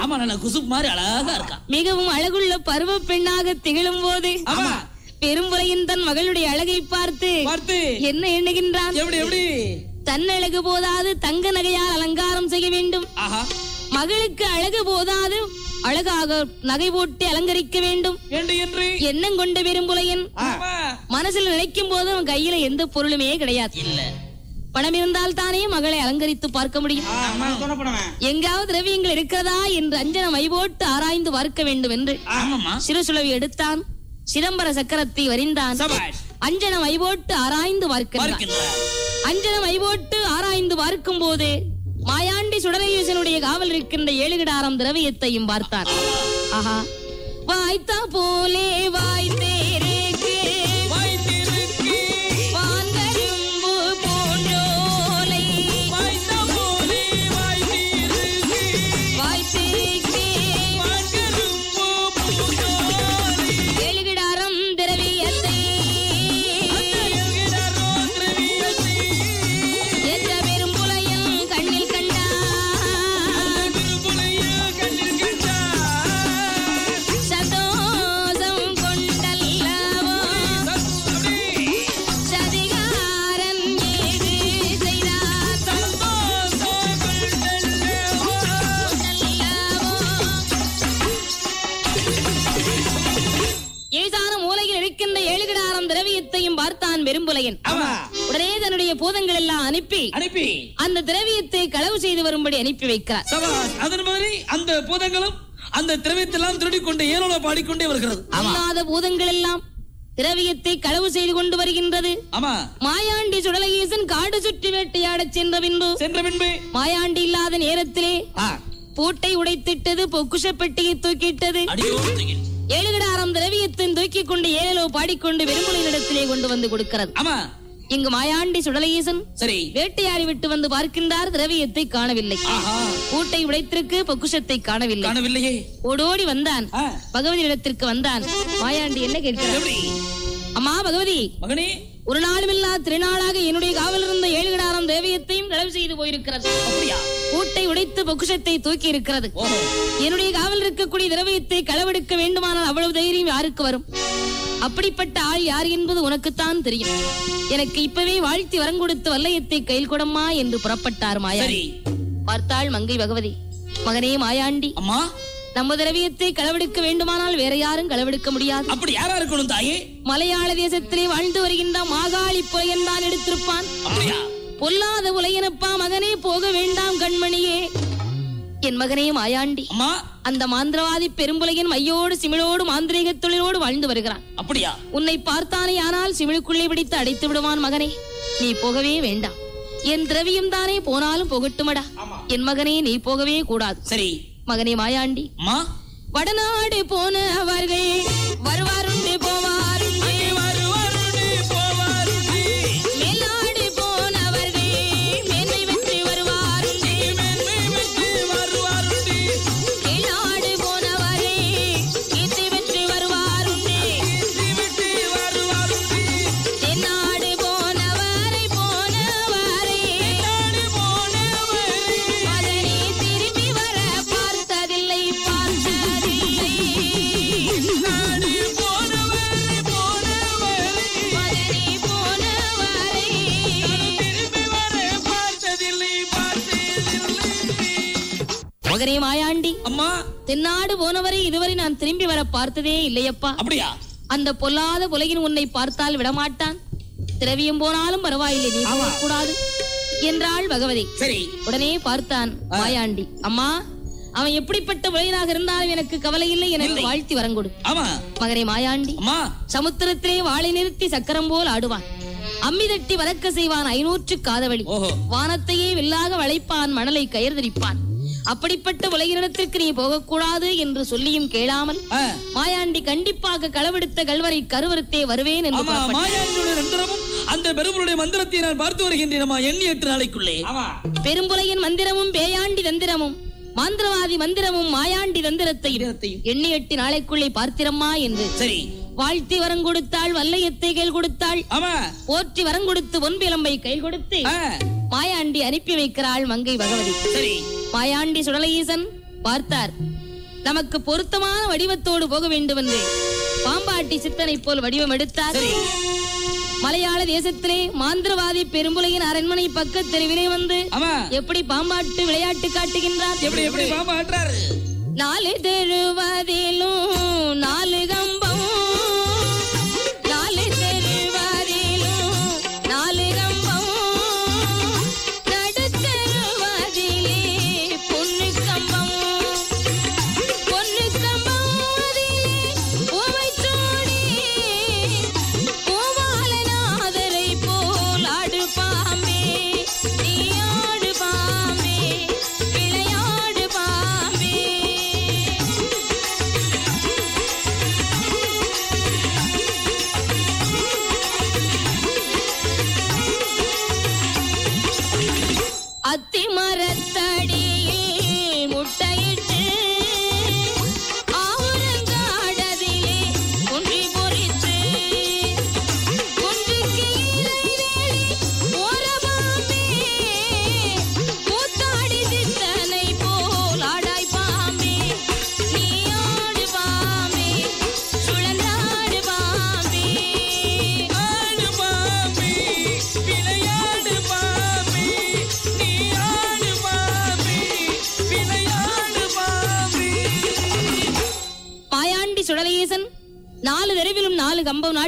மிகவும் அழகுள்ள பருவ பெண்ணாக திகழும் போது பெரும்புலையின் தன் மகளுடைய அழகை பார்த்து என்ன எண்ணுகின்றான்? தன்னழகு போதாது தங்க நகையால் அலங்காரம் செய்ய வேண்டும், மகளுக்கு அழகு போதாது அழகாக நகை போட்டு அலங்கரிக்க வேண்டும் என்று எண்ணம் கொண்ட பெரும்புலையன் மனசில் நினைக்கும் போது அவன் கையில எந்த பொருளுமே கிடையாது. பணம் இருந்தால் தானே மகளை அலங்கரித்து பார்க்க முடியும். எங்காவது திரவியங்கள் இருக்கிறதா என்று அஞ்சனம் மை போட்டு ஆராய்ந்து பார்க்க வேண்டும் என்று சிறுசுளவி எடுத்தான். சிதம்பர சக்கரத்தை வரிந்தான். அஞ்சனம் மை போட்டு ஆராய்ந்து பார்க்கிறான். அஞ்சனம் மை போட்டு ஆராய்ந்து பார்க்கும் போது மாயாண்டி சுடரேசனுடைய காவல் இருக்கின்ற 7 கிடாரம் திரவியத்தையும் பார்த்தார். ஆஹா, வாய்த்தா போலே வாய்த்தேருக்கு வான்கரும்பு போன்றோலை வாய்த்தேருக்கு 7 கிடாரம் திரவியத்தை சதோஷம் கொண்டல்ல பெரும்புலையன் உடனே தன்னுடைய பூதங்கள் எல்லாம் அனுப்பி அந்த திரவியத்தை களவு செய்து வரும்படி அனுப்பி வைக்கிறார். அதன் மாதிரி அந்த பூதங்களும் அந்த திரவியத்தெல்லாம் திருடி கொண்டு ஏனோல பாடிக்கொண்டே வருகிறது. அல்லாத பூதங்கள் எல்லாம் திரவியத்தை களவு செய்து கொண்டு வருகின்றது. மாயாண்டி சுடலகேசன் காடு சுற்றி வேட்டையாடச் சென்ற பின்பு மாயாண்டி இல்லாத நேரத்திலே பூட்டை உடைத்திட்டது, பொக்குஷ பெட்டியை தூக்கிட்டது, 7 கடாரம் திரவியத்தின் தூக்கிக் கொண்டு ஏழோ பாடிக்கொண்டு பெரும்புலையினிடத்திலே கொண்டு வந்து கொடுக்கிறது. இங்கு மாயாண்டி சுடலகேசன் வேட்டையாடி விட்டு வந்து பார்க்கின்றார். திரவியத்தை காணவில்லை. பூட்டை உடைத்திருக்கு, பொக்குஷத்தை காணவில்லை. ஓடோடி வந்தான், பகவதி இடத்திற்கு வந்தான். மாயாண்டி என்ன கேட்கிறார்? அம்மா பகவதி, மகனே, ஒரு நாளுமில்லா திருநாளாக என்னுடைய காவல் இருந்த 7 கடாரம் திரவியத்தையும் களவு செய்து போயிருக்கிறது. பூட்டை உடைத்து பொக்குஷத்தை தூக்கி இருக்கிறது. என்னுடைய காவல் இருக்கக்கூடிய திரவியத்தை களவெடுக்க வேண்டுமானால் அவ்வளவு தைரியம் யாருக்கு வரும்? அப்படிப்பட்ட ஆள் யார் என்பது உனக்குத்தான் தெரியும். எனக்கு இப்பவே வாழ்த்தி வரம் கொடுத்து வல்லையத்தை கையில் கொடம்மா என்று புறப்பட்டார் மாயாண்டி. பார்த்தாள் மங்கை பகவதி. மகனே மாயாண்டி, அம்மா, நம்ம திரவியத்தை களவெடுக்க வேண்டுமானால் வேற யாரும் களவெடுக்க முடியாது. அப்படி யாரா இருக்கணும் தாயே? மலையாள தேசத்திலே வாழ்ந்து வருகின்ற மாகாளி புலையன் தான் எடுத்திருப்பான். பொல்லாத புலையனப்பா மகனே, போக வேண்டாம் கண்மணியே. என் மகனே மாயாண்டி, அந்த மாந்திரவாதி பெரும்புலையன் மையோடு சிமிழோடு மாந்திரீக தொழிலோடு வாழ்ந்து வருகிறான். அப்படியா? உன்னை பார்த்தானே ஆனால் சிமிழுக்குள்ளே பிடித்து அடைத்து விடுவான். மகனே, நீ போகவே வேண்டாம். என் திரவியம் தானே போனாலும் போகட்டுமடா. என் மகனே, நீ போகவே கூடாது. சரி மகனே மாயாண்டி, வடநாடு போனவர்கள் வருவாருண்டு போவாருண்டு, மேல்நாடு போனவர்கள் மேன்மை வெற்றி வருவாருண்டு, கீழ்நாடு போனவரே கீர்த்தி வெற்றி வருவாருண்டு, தென்னாடு போனவரை மகனே திரும்பி வர பார்த்ததில்லை. மகனே மாயாண்டி, அம்மா, தென்னாடு போனவரை இதுவரை நான் திரும்பி வர பார்த்ததே இல்லையப்பா. அப்படியா? அந்த பொல்லாத உலகின் உன்னை பார்த்தால் விடமாட்டான். திரவியம் போனாலும் பரவாயில்லை, நீ போகக்கூடாது என்றாள் பகவதி. சரி. உடனே பார்த்தான் மாயாண்டி. அம்மா, அவன் எப்படிப்பட்ட உலகனாக இருந்தாலும் எனக்கு கவலை இல்லை, எனக்கு வாழ்த்தி வரங்கொடு. மகனே மாயாண்டி, சமுத்திரத்திலே வாளை நிறுத்தி சக்கரம் போல் ஆடுவான், அம்மி தட்டி வளர்க்க செய்வான் 500 காதவழி, வானத்தையே வில்லாக வளைப்பான், மணலை கயர்தரிப்பான். அப்படிப்பட்ட உலகினிடத்திற்கு நீ போகக்கூடாது என்று சொல்லியும் கேளாமல் மாயாண்டி கண்டிப்பாக களவெடுத்த கல்வரை கருவறுத்தே வருவேன் என்று அந்த பெரும்புலைய மந்திரத்தை நான் பார்த்து வருகின்றேன். எண்ணி 8 நாளைக்குள்ளே பெரும்புலையின் மந்திரமும் பேயாண்டி தந்திரமும் மாந்திரவாதி மந்திரமும் மாயாண்டி தந்திரத்தையும் எண்ணி 8 நாளைக்குள்ளே பார்த்திரம்மா என்று சரி வாழ்த்தி வரம் கொடுத்தாள். வல்லையத்தை கையில் கொடுத்தாள். போற்றி வரம் கொடுத்து பொன்பிலம்பை கையில் கொடுத்து மாயாண்டி அனுப்பி வைக்கிறாள் மங்கை பகவதி. சரி. மாயாண்டி சுடலஈசன் பார்த்தார். நமக்கு பொருத்தமான வடிவத்தோடு போக வேண்டும் என்று பாம்பாட்டி சித்தனை போல் வடிவம் எடுத்தார். மலையாள தேசத்திலே மாந்திரவாதி பெரும்புலையின் அரண்மனை பக்கத் தெருவிலே வந்து எப்படி பாம்பாட்டு விளையாட்டு காட்டுகின்றார். எப்படி பாம்பாட்டுறார்? 4 தெருவதிலும் 4 கம்பம், 4 தெருவதிலும் 4 கம்பம், நடுத்தருவதிலே பொண்ணு கம்பம், பொண்ணு கம்பம் அதிலே பூவை சூடி பூவாலநாதரை போல் ஆடு பாம்பே, நீ ஆடு பாம்பே, விளையாடு பாம்பே. அத்தி மரத்தடியில் முட்டையிட்டு ஆவுரங்காடதிலே குன்றி பொறித்து குன்றுக்கு இறைவேலி ஓரபாம்பே, கூத்தாடி சித்தனை போல் ஆடாய் பாம்பே, நீ ஆடு பாம்பே, சுழன்றாடு பாம்பே, ஆடு பாம்பே, விளையாடு பாம்பே, நீ ஆடு பாம்பே, விளையாடு பாம்பே. மாயாண்டி சுடலஈசன் 4 தெருவிலும் 4 கம்பம் நாட்டி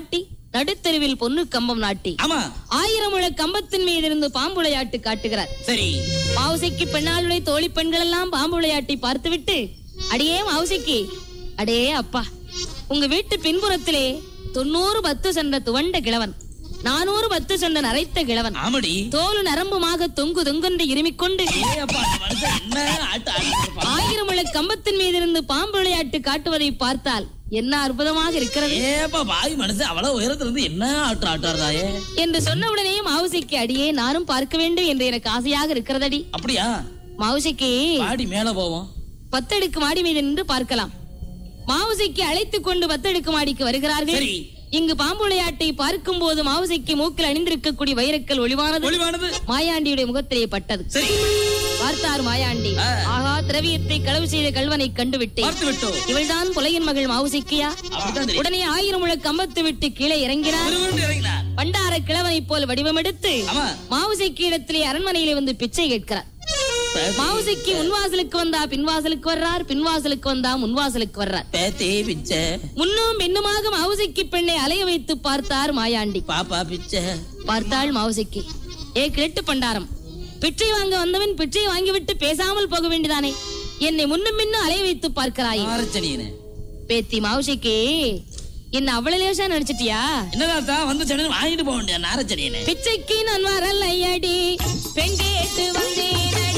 நடுத்தெருவில் பொன்னு கம்பம் நாட்டி ஆமா 1000 முழ கம்பத்தின் மீது இருந்து பாம்பு விளையாட்டு காட்டுகிறார். சரி, மாவுசைக்கு பெண்ணாளுடைய தோழி பெண்கள் எல்லாம் பாம்பு விளையாட்டை பார்த்துவிட்டு, அடியே மாவுசைக்கு, அடே அப்பா, உங்க வீட்டு பின்புறத்திலே 90 பத்து சென்ற துவண்ட கிழவன், 400 பத்து சென்ற நரைத்த கிழவன், ஆமடி தோலு நரம்புமாக தொங்கு தொங்கென்று இருமிக்கொண்டு அப்பா, என்ன ஆட்ட 1000 முழ கம்பத்தின் மீது இருந்து பாம்பு விளையாட்டு காட்டுவதை பார்த்தால் என்ன அற்புதமாக இருக்கிறது. ஏப்பா பாய் மனசு அவ்வளவு உயரத்துல இருந்து என்ன ஆட்டாதாயே என்று சொன்னவுடனே மாவுசைக்கு, அடியே நானும் பார்க்க வேண்டும் என்று எனக்கு ஆசையாக இருக்கிறதடி. அப்படியா? மாவுசைக்கு பாடி மேல போவோம், 10 அடுக்கு மாடி மீது நின்று பார்க்கலாம். மாவுசைக்கு அழைத்துக் கொண்டு 10 அடுக்கு மாடிக்கு வருகிறார்கள். இங்கு பாம்பு விளையாட்டை பார்க்கும் போது மாவுசைக்கு மூக்கில் அணிந்திருக்கக்கூடிய வைரக்கல் ஒளிவானது மாயாண்டியுடைய முகத்திலே பட்டது. பார்த்தார் மாயாண்டி, ஆகா, திரவியத்தை களவு செய்த கல்வனை கண்டுவிட்டேன், இவள்தான் புலையின் மகள் மாவுசைக்கியா? உடனே 1000 முழ கம்பத்து விட்டு கீழே இறங்கினார். பண்டார கிழவனை போல் வடிவமெடுத்து மாவுசைக்கு இடத்திலே அரண்மனையிலே வந்து பிச்சை கேட்கிறார். மாவுசைக்கு முன்வாசலுக்கு வந்தா பின்வாசலுக்கு வர்றார், பின்வாசலுக்கு வந்தா முன்வாசலுக்கு வர்றார். முன்னும் பின்னுமாக மாவுசைக்கு பெண்ணை அலைய வைத்து பார்த்தார் மாயாண்டி. பாப்பா பிச்சை பார்த்தாள் மாவுசைக்கு, ஏ கிழட்டு பண்டாரம், பிச்சை வாங்க வந்தவன் பிச்சை வாங்கிவிட்டு பேசாமல் போக வேண்டியதானே, என்னை முன்னும் பின்னும் அலைய வைத்து பார்க்கிறாய். பேத்தி மாவுசைக்கு, என்ன அவ்வளவு லேசா நினைச்சிட்டியா? என்னதா வந்து செடி வாங்கிட்டு போக வேண்டிய நாரச்சடியனே. பிச்சைக்கு நான் வரல ஐயாடி, பெண் கேட்டு வந்தேன்,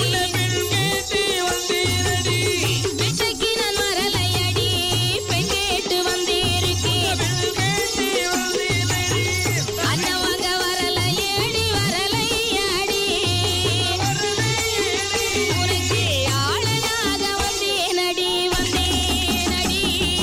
பிச்சைக்கு நான் வரல ஐயாடி, பெண் கேட்டு வந்தேன், அண்ணன் வாங்க வரல ஏடி, வரல ஐயாடி, உனக்கு ஆளனாக வந்தேனடி, வந்தேனடி.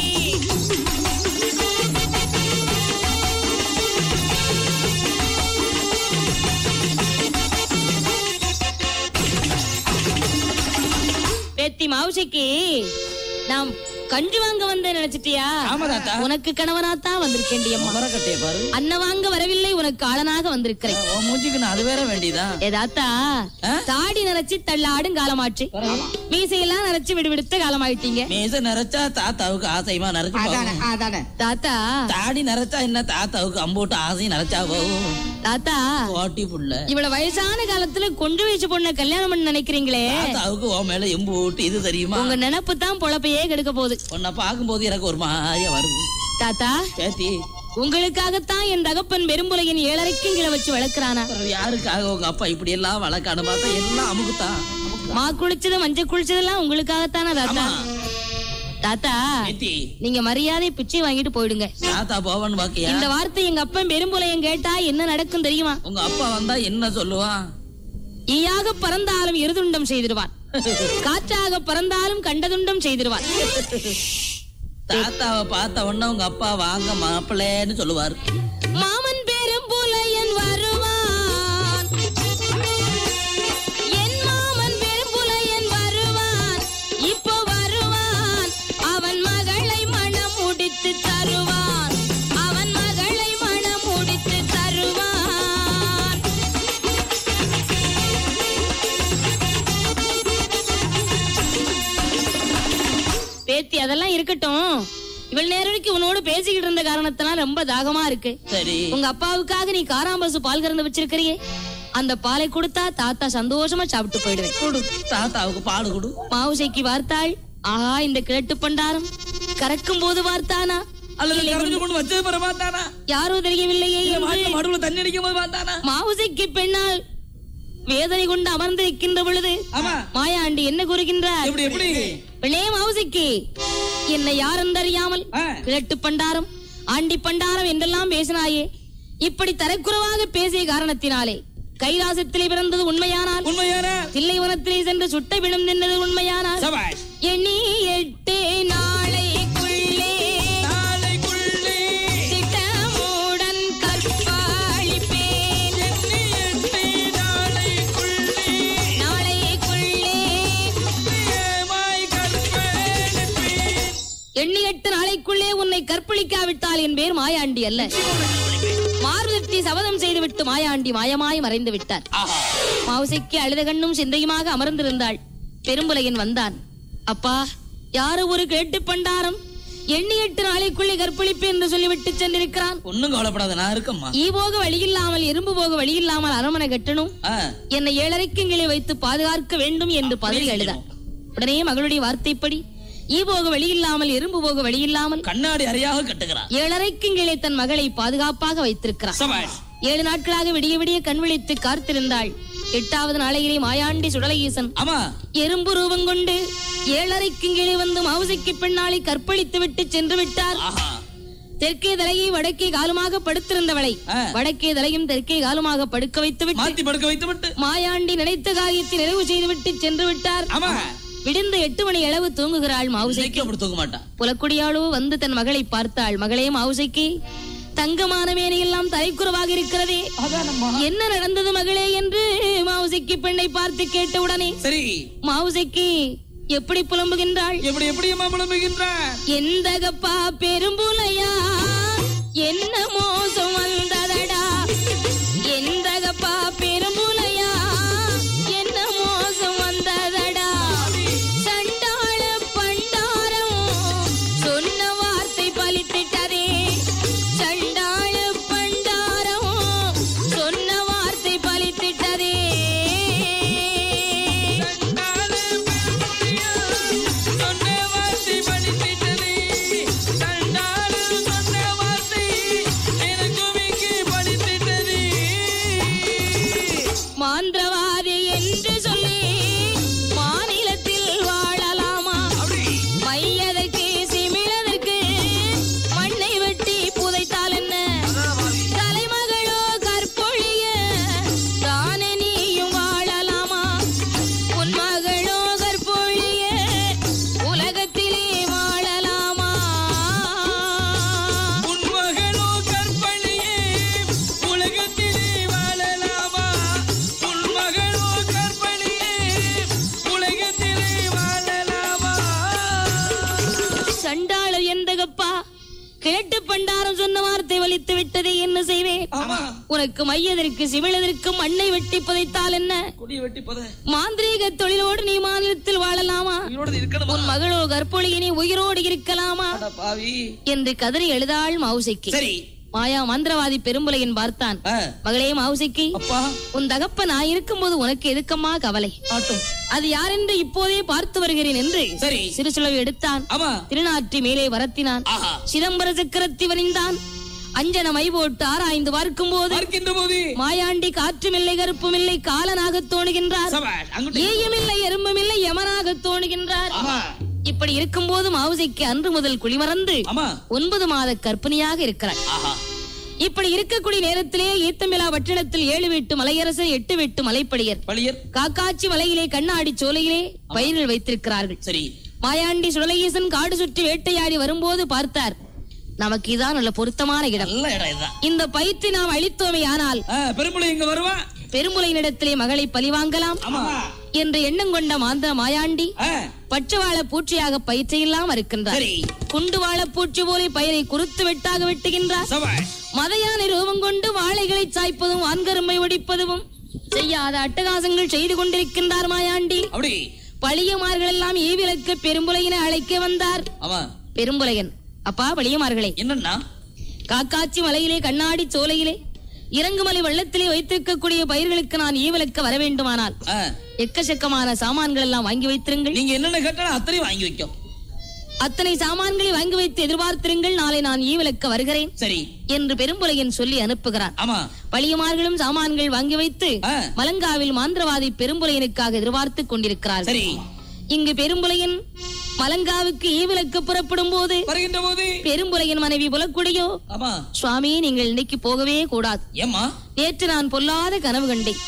பேத்தி மாவுசைக்கு, நாம் கஞ்சி வாங்க வந்த நினைச்சிட்டியா? உனக்கு கணவனாத்தான் வந்திருக்கேன் அம்மா. அண்ணன் வாங்க வரவில்லை, உனக்கு ஆளனாக வந்திருக்கிறேன். அது வேற வேண்டியதா? ஏதாத்தா தாடி நரைச்சி தள்ளாடும் காலமாச்சு, மீசையெல்லாம் நரைச்சு விடுவிடுத்த காலமாயிட்டீங்க. மீசை நரைச்சா தாத்தாவுக்கு ஆசைமா நரைச்சு, தாத்தா தாடி நரைச்சா என்ன தாத்தாவுக்கு அம்போட்டு ஆசையும் நரைச்சா போகும். தாத்தா ஓட்டி புள்ள இவ்வளவு வயசான காலத்துல கொஞ்சம் வயசு பொண்ண கல்யாணம் பண்ண நினைக்கிறீங்களே, தாத்தாவுக்கு உன் மேல எம்பு ஓட்டு இது தெரியுமா? உங்க நினைப்பு தான் பொழப்பையே கெடுக்க போகுது. உன்னை பார்க்கும்போது எனக்கு ஒரு மாதிரியா வருது. தாத்தா பேத்தி, உங்களுக்காகத்தான் என் தகப்பன் பெரும்புலையின் 7.5 கிலோ வச்சு வளர்க்கிறானா? யாருக்காக உங்க அப்பா இப்படி எல்லாம் வளர்க்கான பார்த்தா எல்லாம் அமுக்குத்தான். மா குளிச்சது மஞ்சள் குளிச்சதெல்லாம் உங்களுக்காகத்தானா தாத்தா? தாத்தா, நீங்க மரியாதை பிச்சை வாங்கிட்டு போயிடுங்க. தாத்தா போவன் பாக்கியா? இந்த வார்த்தை எங்க அப்பன் பெரும்புலையன் கேட்டா என்ன நடக்கும் தெரியுமா? உங்க அப்பா வந்தா என்ன சொல்லுவான்? ஈயாக பறந்தாலும் இருதுண்டம் செய்திருவான், காற்றாக பறந்தாலும் கண்டதுண்டம் செய்திருவான். தாத்தாவை பார்த்த உடனே உங்க அப்பா வாங்க மாப்பிள்ளைன்னு சொல்லுவார். மாமன் பெரும்புலையன் வருவான், என் மாமன் பெரும்புலையன் வருவான், இப்போ வருவான், அவன் மகளை மணம் முடித்து தருவான், அவன் மகளை மணம் முடித்து தருவான். பேத்தி, அதெல்லாம் இருக்கட்டும், இவள் நேரடிக்கு உன்னோடு பேசிக்கிட்டு இருந்த காரணத்தினால ரொம்ப தாகமா இருக்கு. சரி, உங்க அப்பாவுக்காக நீ காராம்பசு பால் கறந்து வச்சிருக்கிறியே, அந்த பாலை கொடுத்தா தாத்தா சந்தோஷமா சாப்பிட்டு போயிடுவேன். கொடு, தாத்தாவுக்கு பால் கொடு. மாவுசைக்கு வார்த்தாள், ஆஹா, இந்த கிழட்டு பண்டாரம் கறக்கும் போது வார்த்தானா அல்லது கொண்டு வச்சது பிற பார்த்தானா? யாரோ தெரியவில்லையே. மடுவுல தண்ணி அடிக்கும் போது பார்த்தானா? மாவுசைக்கு பெண்ணால் வேதனை கொண்டு அமர்ந்திருக்கின்ற பொழுது மாயாண்டி என்ன கூறுகின்றார்? பெண்ணே மாவுசைக்கு, என்னை யாரென்றறியாமல் கிழட்டு பண்டாரம் ஆண்டி பண்டாரம் என்றெல்லாம் பேசினாயே, இப்படி தரக்குறைவாக பேசிய காரணத்தினாலே கைலாசத்திலே பிறந்தது உண்மையானால், தில்லைவனத்திலே சென்று சுட்ட விழும் நின்றது உண்மையானால், எண்ணி 8 நாளைக்குள்ளே திட்டமுடன் கற்பாளிப்பேன், எண்ணி 8 நாளைக்குள்ளே உன்னை கற்பழிக்காவிட்டால் என் பேர் மாயாண்டி அல்ல. மாறுதட்டி சபதம் செய்துவிட்டு மாயாண்டி மாயமாய் மறைந்து விட்டார். மாவுசைக்கு அழுத கண்ணும் சிந்தையுமாக அமர்ந்திருந்தாள். பெரும்புலையன் வந்தான். அப்பா, யாரு ஒரு கேட்டு பண்டாரம் எண்ணி 8 நாளைக்குள்ளே கற்பழிப்பு என்று சொல்லிவிட்டு சென்றிருக்கிறான். ஒண்ணும் கவலைப்படாத, நான் இருக்கம்மா. ஈ போக வழியில்லாமல் எறும்பு போக வழியில்லாமல் அரமனை கட்டணும், என்னை 7 வைத்து பாதுகாக்க வேண்டும் என்று பதவி எழுதார். உடனே மகளுடைய வார்த்தைப்படி ஈ போக வழியில்லாமல் எறும்பு போக வழியில்லாமல் கண்ணாடி அறையாக கட்டுகிறார். 7 தன் மகளை பாதுகாப்பாக வைத்திருக்கிறார். 7 நாட்களாக விடிய விடிய கண் விழித்து காத்திருந்தாள். 8வது நாளையிலே மாயாண்டி சுடலையீசன் எறும்பு ரூபம் கொண்டு 7 வந்து மவுசைக்கு பெண்ணாளை கற்பழித்து விட்டு சென்று விட்டார். தெற்கே தலையை வடக்கே காலுமாக படுத்திருந்தவளை வடக்கே தலையும் தெற்கே காலுமாக படுக்க வைத்து விட்டு மாயாண்டி நினைத்த காரியத்தை நிறைவு செய்துவிட்டு சென்று விட்டார். விடிந்த 8 மணி அளவு தூங்குகிறாள் மவுசைக்கு. புலக்குடியாளோ வந்து தன் மகளை பார்த்தாள். மகளே மவுசைக்கு, தங்கமான மேனையெல்லாம் தலைக்குறவாக இருக்கிறதே, என்ன நடந்தது மகளே என்று மவுசைக்கு பெண்ணை பார்த்து கேட்டவுடனே மவுசைக்கு எப்படி புலம்புகின்றாள்? எந்தகப்பா பெரும்புலையா, என்ன மோசம் வந்ததடா, எந்தகப்பா பெரும்புலையா, என்ன மோசம் வந்ததடா, சண்டாள பண்டாரம் சொன்ன வார்த்தை பலித்திட்டதே, சண்டாள பண்டாரம் சொன்ன வார்த்தை பலித்திட்டதே. மாந்திரவாதி என்று சொல்லி மாநிலத்தில் வாழலாமா, மையதற்கு சிமிழதற்கு மண்ணை வெட்டி புதைத்தால் என்ன, தலைமகளோ கற்பொழிய தானே நீயும் வாழலாமா, உன் மகளோ கற்பொழிய உலகத்திலே வாழலாமா, உன் மகளோ கற்பழியே உலகத்திலே வாழலாமா, உன் மகளோ கற்பழியே உலகத்திலே வாழலாமா. சண்டாள எந்தகப்பா கிழட்டு பண்டாரம் சொன்ன வார்த்தை வலித்து விட்டதை என்ன செய்வேன், உனக்கு மையதற்கு சிவிழதற்கு மண்ணை வெட்டி புதைத்தால் என்ன, மாந்திரீக தொழிலோடு நீ மாநிலத்தில் வாழலாமா, உன் மகளோ கற்பொழியினே உயிரோடு இருக்கலாமா என்று கதறி எழுதாள் மவுசைக்கு. மாயா மந்திரவாதி பெரும்புலையன் பார்த்தான். மகளே மவுசைக்கு, உன் தகப்ப நான் இருக்கும் போது உனக்கு எதுக்கம்மா கவலை, அது யாரென்று இப்போதே பார்த்து வருகிறேன் என்று சிறுசுளவு எடுத்தான். திருநாற்றி மேலே வரத்தினான். சிதம்பர சக்கரத்தி வரிந்தான். அஞ்சன மை போட்டு ஆராய்ந்து பார்க்கும் போது மாயாண்டி காற்றுமில்லை கருப்புமில்லை காலனாக தோணுகின்றார், ஏயமில்லை எறும்புமில்லை யமனாக தோணுகின்றார். இப்படி இருக்கும் போது மவுசைக்கு அன்று முதல் குளிமறந்து 9 மாத கர்ப்பிணியாக இருக்கிறார். இப்படி இருக்கக்கூடிய நேரத்திலே ஈத்தமிழா வட்டிடத்தில் 7 வீட்டு மலையரசர் 8 வீட்டு மலைப்படியர் காக்காட்சி மலையிலே கண்ணாடி சோலையிலே பயிர்கள் வைத்திருக்கிறார்கள். மாயாண்டி சுடலையீசன் காடு சுற்றி வேட்டையாடி வரும்போது பார்த்தார், நமக்கு இதான் நல்ல பொருத்தமான இடம், இந்த பயிற்சி நாம் அளித்தோமே ஆனால் பெரும்புலையினிடத்திலே மகளை பழிவாங்கலாம் என்று எண்ணம் கொண்ட மாந்திர மாயாண்டி பச்சவாழ பூச்சியாக பயிற்சியில்லாம இருக்கின்றார். குண்டு வாழ பூச்சி போல பயிரை குறுத்து வெட்டாக வெட்டுகின்றார். மதையான ரூபம் கொண்டு வாழைகளை சாய்ப்பதும் வான்கரும்பை ஒடிப்பதும் செய்யாத அட்டகாசங்கள் செய்து கொண்டிருக்கின்றார் மாயாண்டி. பழியமார்கள் எல்லாம் ஈவிலக்கு பெரும்புலையினை அழைக்க வந்தார். பெரும்புலையன், அப்பா பழியமார்களே, என்னன்னா காக்காட்சி மலையிலே கண்ணாடி சோலையிலே இறங்குமலை வெள்ளத்திலே வைத்திருக்கக்கூடிய பயிர்களுக்கு நான் ஈவிலக்க வர வேண்டுமானால் எக்கச்சக்கமான சாமான்கள் எல்லாம் வாங்கி வைத்திருங்கள். நீங்க என்னென்ன கேட்டாலும் அத்தனை வாங்கி வைக்கும். அத்தனை சாமான்களை வாங்கி வைத்து எதிர்பார்த்திருங்கள், நாளை நான் ஈவிலக்க வருகிறேன் என்று பெரும்புலையன் சொல்லி அனுப்புகிறார். பழியமார்களும் சாமான்கள் வாங்கி வைத்து மலங்காவில் மாந்திரவாதி பெரும்புலையனுக்காக எதிர்பார்த்துக் கொண்டிருக்கிறார். இங்கு பெரும்புலையன் மலங்காவுக்கு ஈவிலக்கு புறப்படும் போது பெரும்புலையன் மனைவி புலக்குடியோ, சுவாமி நீங்கள் இன்னைக்கு போகவே கூடாது, நேற்று நான் பொல்லாத கனவு கண்டேன்.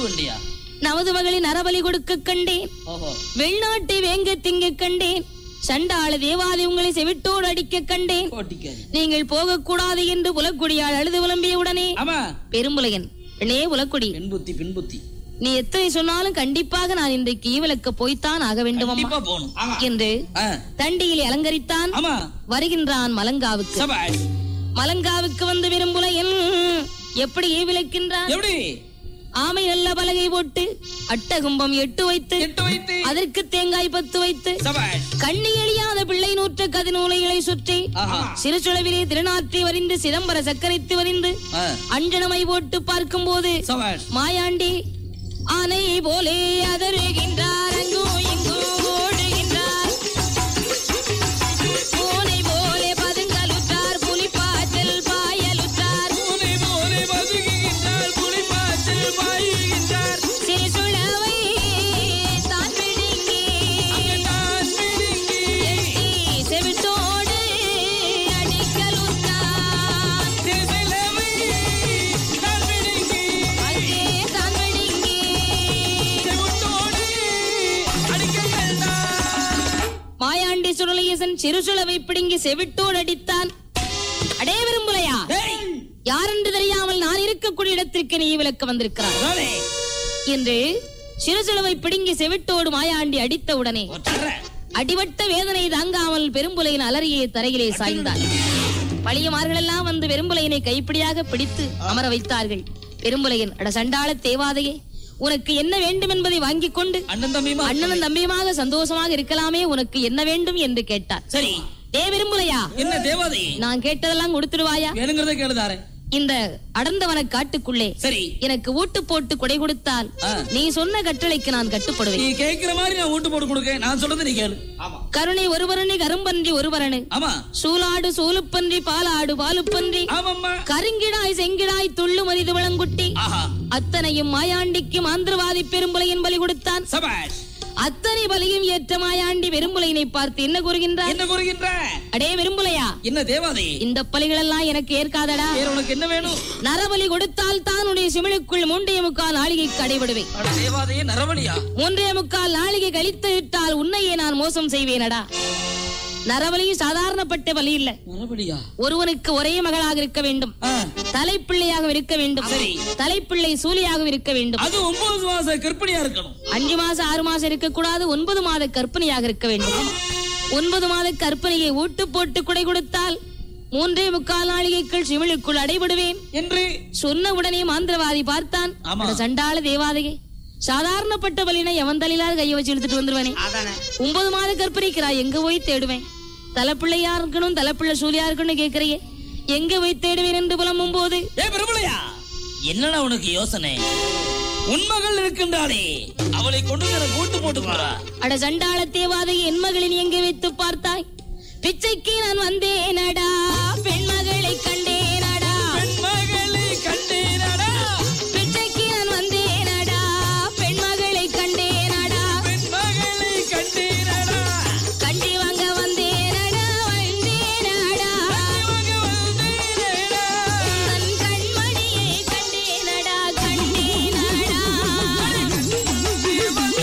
நமது மகளின் அறபலி கொடுக்க கண்டேன், வெளிநாட்டை வேங்க திங்க கண்டேன், சண்டாள தேவாதி உங்களை செவிட்டோடு அடிக்க கண்டேன், நீங்கள் போக கூடாது என்று புலக்குடியால் அழுது புலம்பிய உடனே பெரும்புலையன், புலக்குடி பின்புத்தி நீ எத்தனை சொன்னாலும் கண்டிப்பாக நான் இன்றைக்கு ஈவிலக்க போய்த்தான் ஆக வேண்டும் என்று தண்டியில் அலங்கரித்தான். வருகின்றான் மலங்காவுக்கு. மலங்காவுக்கு வந்து பெரும்புலையன் எப்படி ஈவிலக்கின்றான், ஆமை நல்ல பலகை போட்டு அட்டகும்பம் 8 வைத்து அதற்கு தேங்காய் 10 வைத்து கண்ணி எழியாத பிள்ளை நூற்ற கதிநூலைகளை சுற்றி சிறு சுளவிலே திருநாற்றி வரிந்து சிதம்பர சக்கரைத்து வரிந்து அஞ்சனமை போட்டு பார்க்கும் போது மாயாண்டி ஆனை போலே அதருகின்றார் அங்கோ இங்கோ ஓடுகின்றார் பூனை போலே பதுங்கலுற்றார் புலிப்பாய்ச்சல் பாயலுற்றார் பூனை போலே பதுங்குகின்றார் புலிப்பாய்ச்சல் பாயுகின்றார் சிறு சுளவை தான் பிடுங்கி செவிட்டோடு அடிக்கலுற்றார் அங்கே தான் பிடுங்கி மாயாண்டி சுடலையசன் சிறு சுளவை பிடுங்கி செவிட்டோடு அடித்தான். அடே விரும்புலையா, யாரென்று தெரியாமல் நான் இருக்கக்கூடிய இடத்திற்கு நீ விளக்க வந்திருக்கிறார் என்று சிறு சுளவை பிடுங்கி செவிட்டோடு மாயாண்டி அடித்த உடனே அடிவட்ட வேதனை தாங்காமல் பெரும்புலையின் அலறியை தரையிலே சாய்ந்தார். பழியமார்களெல்லாம் வந்து பெரும்புலையினை கைப்பிடியாக பிடித்து அமர வைத்தார்கள். பெரும்புலையன் அட சண்டாள தேவாதையே, உனக்கு என்ன வேண்டும் என்பதை வாங்கிக் கொண்டு அண்ணனும் தம்பியுமாக சந்தோஷமாக இருக்கலாமே, உனக்கு என்ன வேண்டும் என்று கேட்டார். சரி டே விரும்புலையா, என்ன தேவாதை, நான் கேட்டதெல்லாம் கொடுத்துடுவாயா? வேணுங்கிறத கேளுதாரே. இந்த அடர்ந்தவன காட்டுக்குள்ளே சரி எனக்கு ஊட்டு போட்டு கொடை கொடுத்தால் நீ சொன்ன கட்டளைக்கு நான் கட்டுப்படுவேன். நீ கேக்குற மாதிரி நான் ஊட்டு போட்டு கொடுக்க, நான் சொல்றது நீ கேளு. கருணை ஒருவரணி கரும்பன்றி ஒருவரணு, சூலாடு சூலுப்பன்றி பாலாடு பாலுப்பன்றி, கருங்கிடாய் செங்கிடாய் துள்ளு மரிது விளங்குட்டி, அத்தனையும் மாயாண்டிக்கு மாந்திரவாதி பெரும்புலையின் பலி கொடுத்தான். அத்தனை பலியும் ஏற்ற மாயாண்டி பெரும்புலையினை பார்த்து என்ன கூறுகின்றார்? என்ன கூறுகின்ற? அடே விரும்புலையா, என்ன தேவாதை, இந்த பலிகள் எல்லாம் எனக்கு ஏற்காதடா. உனக்கு என்ன வேணும்? நரபலி கொடுத்தால் தான் உடைய சிமிழுக்குள் 3.25 நாளிகைக்கு அடைபடுவேன். தேவாதையே நரபலியா? 3.25 நாளிகை கழித்து விட்டால் உன்னையே நான் மோசம் செய்வேனடா. நரபலி சாதாரணப்பட்ட பலி இல்ல. ஒருவனுக்கு ஒரே மகளாக இருக்க வேண்டும், தலைப்பிள்ளையாக இருக்க வேண்டும், தலைப்பிள்ளை சூலியாக இருக்க வேண்டும். அது 9 மாச கர்ப்பிணியா இருக்கணும். 5 மாசம் 6 மாசம் இருக்க கூடாது, 9 மாத கர்ப்பிணியாக இருக்க வேண்டும். 9 மாத கர்ப்பிணியை ஊட்டு போட்டு குடை கொடுத்தால் 3.25 நாளிகைக்குள் சிமிழுக்குள் அடைபடுவேன் என்று சொன்ன உடனே மாந்திரவாதி பார்த்தான். சண்டாள தேவாதையே, சாதாரணப்பட்ட பலினை எவன் தலையிலாவது கையை வச்சு இழுத்துட்டு வந்துருவானே, 9 மாத கற்பிக்கிறாய், எங்க போய் தேடுவேன்? தலைப்பிள்ளையா இருக்கணும், தலைப்பிள்ளை சூலியா இருக்கணும் கேட்கிறையே, எங்க போய் தேடுவேன் என்று புலம்பும் போது என்னடா உனக்கு யோசனை? உன் மகள் இருக்கின்றாளே, அவளை கொண்டு கூட்டு போட்டு போறா. அட சண்டாள தேவாதையை, என் மகளின் எங்கே வைத்து பார்த்தாய்? பிச்சைக்கு நான் வந்தேனடா, பெண் மகளை கண்டேனடா, பெண் மகளை கண்டேனடா, பிச்சைக்கு நான் வந்தேனடா, பெண் மகளை கண்டேனடா, பெண் மகளை கண்டேனடா, கண்டி வாங்க வந்தேனடா, வந்தேனடா, உன் கண்மணியை கண்டேனடா, கண்டேனடா, கண்டி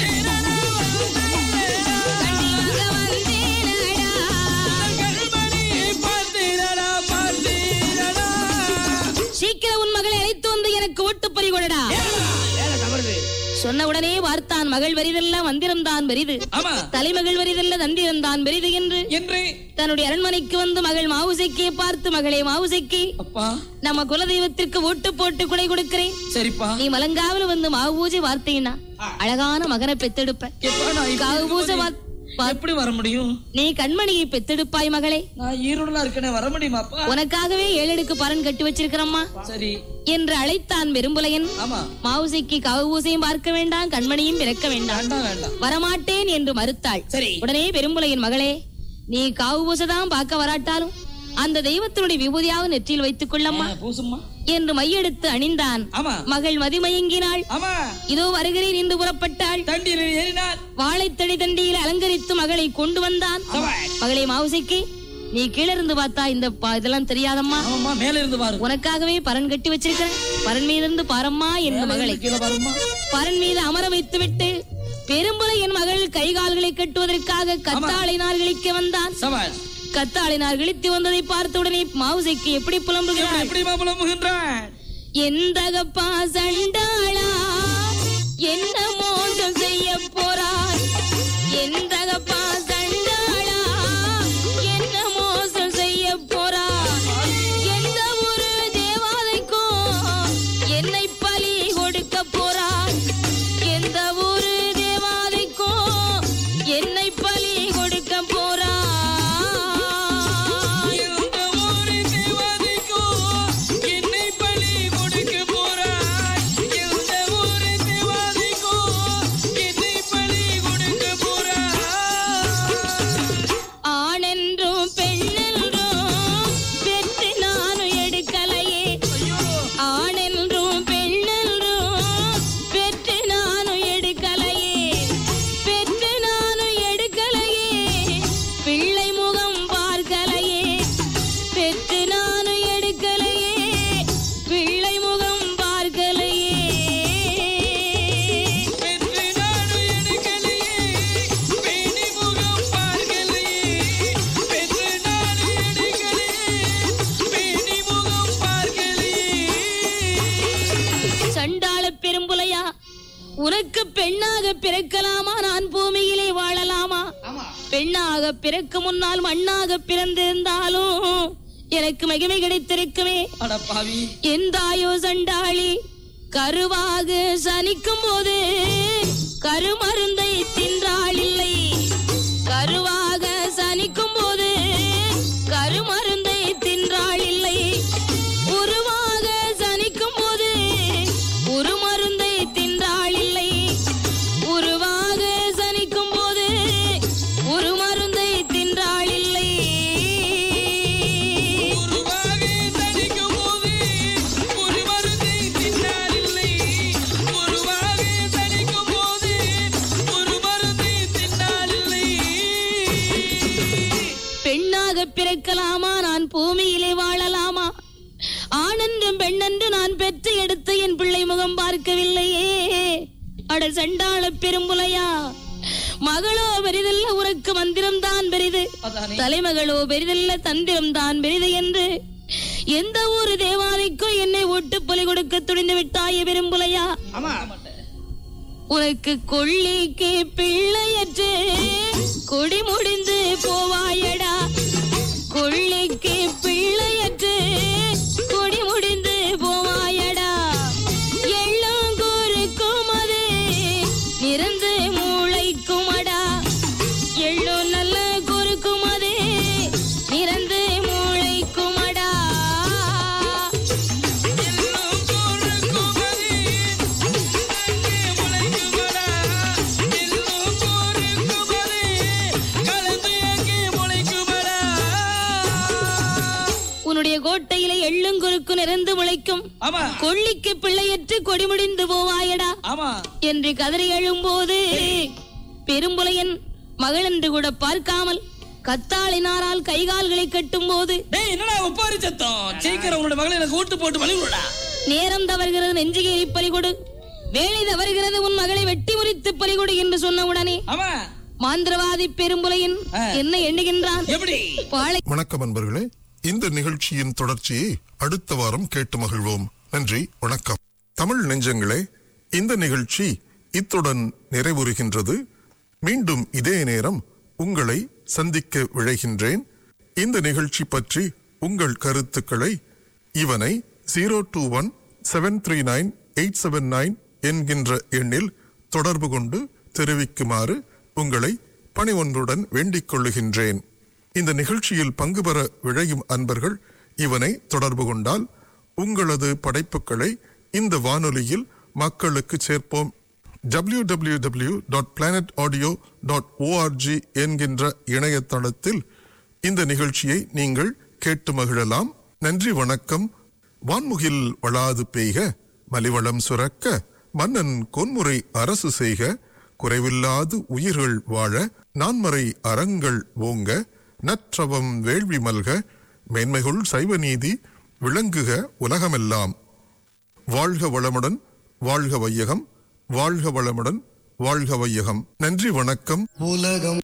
வாங்க வந்தேனடா, கண்மணியை பார்த்தேனடா, பார்த்தேனடா. சீக்கிரம் உன் மகளை அழைத்து வந்து எனக்கு ஓட்டு பறி கொடடா. சொன்ன உடனே பார்த்தான், மகள் வரிதல்ல வந்திருந்தான் பெரிது, தலைமகள் வரிதல்ல தந்திருந்தான் பெரிது என்று தன்னுடைய அரண்மனைக்கு வந்து மகள் மாவுசைக்கியை பார்த்து, மகளே மாவுசைக்கி, நம்ம குலதெய்வத்திற்கு ஓட்டு போட்டு குடை கொடுக்கிறேன், சரிப்பா, நீ மலங்காவில வந்து மாவு பூஜை வார்த்தையினா அழகான மகனை பெத்தெடுப்ப. காவு பூஜை எப்படி வர முடியும்? நீ கண்மணியை பெத்தெடுப்பாய் மகளே. நான் ஈரோடுல இருக்கனே, வர முடியுமாப்பா? உனக்காகவே 7 அடுக்கு பரன் கட்டி வச்சிருக்கிறம்மா. சரி என்று அழைத்தான் பெரும்புலையன். மாவுசைக்கு காவு பூசையும் பார்க்க வேண்டாம், கண்மணியும் பிறக்க வேண்டாம், வரமாட்டேன் என்று மறுத்தாள். உடனே பெரும்புலையன், மகளே, நீ காவு பூசைதான் பார்க்க வராட்டாலும் அந்த தெய்வத்தினுடைய விபூதியாவது நெற்றியில் வைத்துக் கொள்ளம்மா என்று மையெடுத்து அணிந்தான். மகள் மதிமயங்கினாள். இதோ வருகிறேன் என்று புறப்பட்டாள். வாழைத்தடி தண்டியில் அலங்கரித்து மகளை கொண்டு வந்தான். மகளே மாவுசைக்கு, நீ கீழே இருந்து பார்த்தா இந்த இதெல்லாம் தெரியாதம்மா, மேல இருந்து பாரு, உனக்காகவே பரன் கட்டி வச்சிருக்கிறேன், பரன் மீது இருந்து பாரம்மா என்று மகளை பரன் மீது அமர வைத்து விட்டு பெரும்புல என் மகள் கைகால்களை கட்டுவதற்காக கத்தாளினார் கிழிக்க வந்தான். கத்தாளினார் கிழித்து வந்ததை பார்த்தவுடனே மாவுசைக்கு எப்படி புலம்புகிறான்? எந்தகப்பா சண்டாளா, என்ன மோசம் செய்ய போறாய்? எந்தகப்பா சண்டாளா, என்ன மோசம் செய்ய போறாய்? எந்த ஒரு தேவாதைக்கும் என்னை பலி கொடுக்க போ பொன்னாக பிறக்க முன்னால் மண்ணாக பிறந்திருந்தாலும் எனக்கு மகிமை கிடைத்திருக்குமே. என் தாயோ சண்டாளி கருவாக சனிக்கும் போது கருமருந்தை தின்றாள் இல்லை. கருவாக சனிக்கும் போது கருமருந்தை தின்றாள் இல்லை. உருவாக சனிக்கும் போது உருமருந்தை தின்றாள் இல்லை. உருவாக சனிக்கும் போது உருமருந்தை தின்றாள் இல்லை. பெண்ணாக பிறக்கலாமா, நான் பூமியிலே வாழலாமா? ஆணென்றும் பெண்ணென்று நான் பெற்று எடுத்து என் பிள்ளை முகம் பார்க்கவில்லையே. அட சண்டாள பெரும்புலையா, மகளோ பெரிதல்ல உனக்கு மந்திரம் தான் பெரிது, தலைமகளோ பெரிதல்ல தந்திரம் தான் பெரிது என்று எந்த ஒரு தேவாதைக்கோ என்னை ஒட்டு பலி கொடுக்க துணிந்து விட்டாயே பெரும்புலையா. உனக்கு கொள்ளிக்கு பிள்ளையற்று கொடி முடிந்து போவாயடா. கொள்ளிக்கு பிள்ளையற்று கொடி முடிந்து போவாயடா. எள்ளும் கூறுக்கும் அது நிறந்து மூளைக்குமடா. எள்ளும் நல்ல கூறுக்கும் அது நிறந்து மூளைக்குமடா. உன்னுடைய கோட்டையில எள்ளுங்குறுக்கு நிறைந்து முளைக்கும். கொள்ளிக்கு பிள்ளையற்று கொடி முடிந்து போவாயடா என்று கதறி எழும்போது பெரும்புலையன் மகள் என்று கூட பார்க்காமல் கத்தாளினாரால் கைகால்களை கட்டும் போது நேரம் தவறுகிறது நெஞ்சுகேறி பறிகொடு, வேலை தவறுகிறது உன் மகளை வெட்டி முறித்து பறிகொடு என்று சொன்ன உடனே மாந்திரவாதி பெரும்புலையன் என்ன எண்ணுகின்றான்? வணக்கம் அன்பர்களே, இந்த நிகழ்ச்சியின் தொடர்ச்சியை அடுத்த வாரம் கேட்டு மகிழ்வோம். நன்றி, வணக்கம். தமிழ் நெஞ்சங்களே, இந்த நிகழ்ச்சி இத்துடன் நிறைவுறுகின்றது. மீண்டும் இதே நேரம் உங்களை சந்திக்க விழைகின்றேன். இந்த நிகழ்ச்சி பற்றி உங்கள் கருத்துக்களை இவனை 021-739-879 என்கின்ற எண்ணில் தொடர்பு கொண்டு தெரிவிக்குமாறு உங்களை பணிவொன்றுடன் வேண்டிக் கொள்ளுகின்றேன். இந்த நிகழ்ச்சியில் பங்கு பெற விழையும் அன்பர்கள் இவனை தொடர்பு கொண்டால் உங்களது படைப்புகளை இந்த வானொலியில் மக்களுக்கு சேர்ப்போம். www.planetaudio.org என்கின்ற இணையதளத்தில் இந்த நிகழ்ச்சியை நீங்கள் கேட்டு மகிழலாம். நன்றி, வணக்கம். வான்முகில் வளாது பெய்க, மலிவளம் சுரக்க, மன்னன் கொன்முறை அரசு செய்க, குறைவில்லாது உயிர்கள் வாழ, நான்மறை அறங்கள் ஓங்க, நற்றவம் வேள்வி மல்க, மேன்மைகுள் சைவ நீதி விளங்குக உலகமெல்லாம். வாழ்க வளமுடன், வாழ்க வையகம், வாழ்க வளமுடன், வாழ்க வையகம். நன்றி, வணக்கம். உலகம்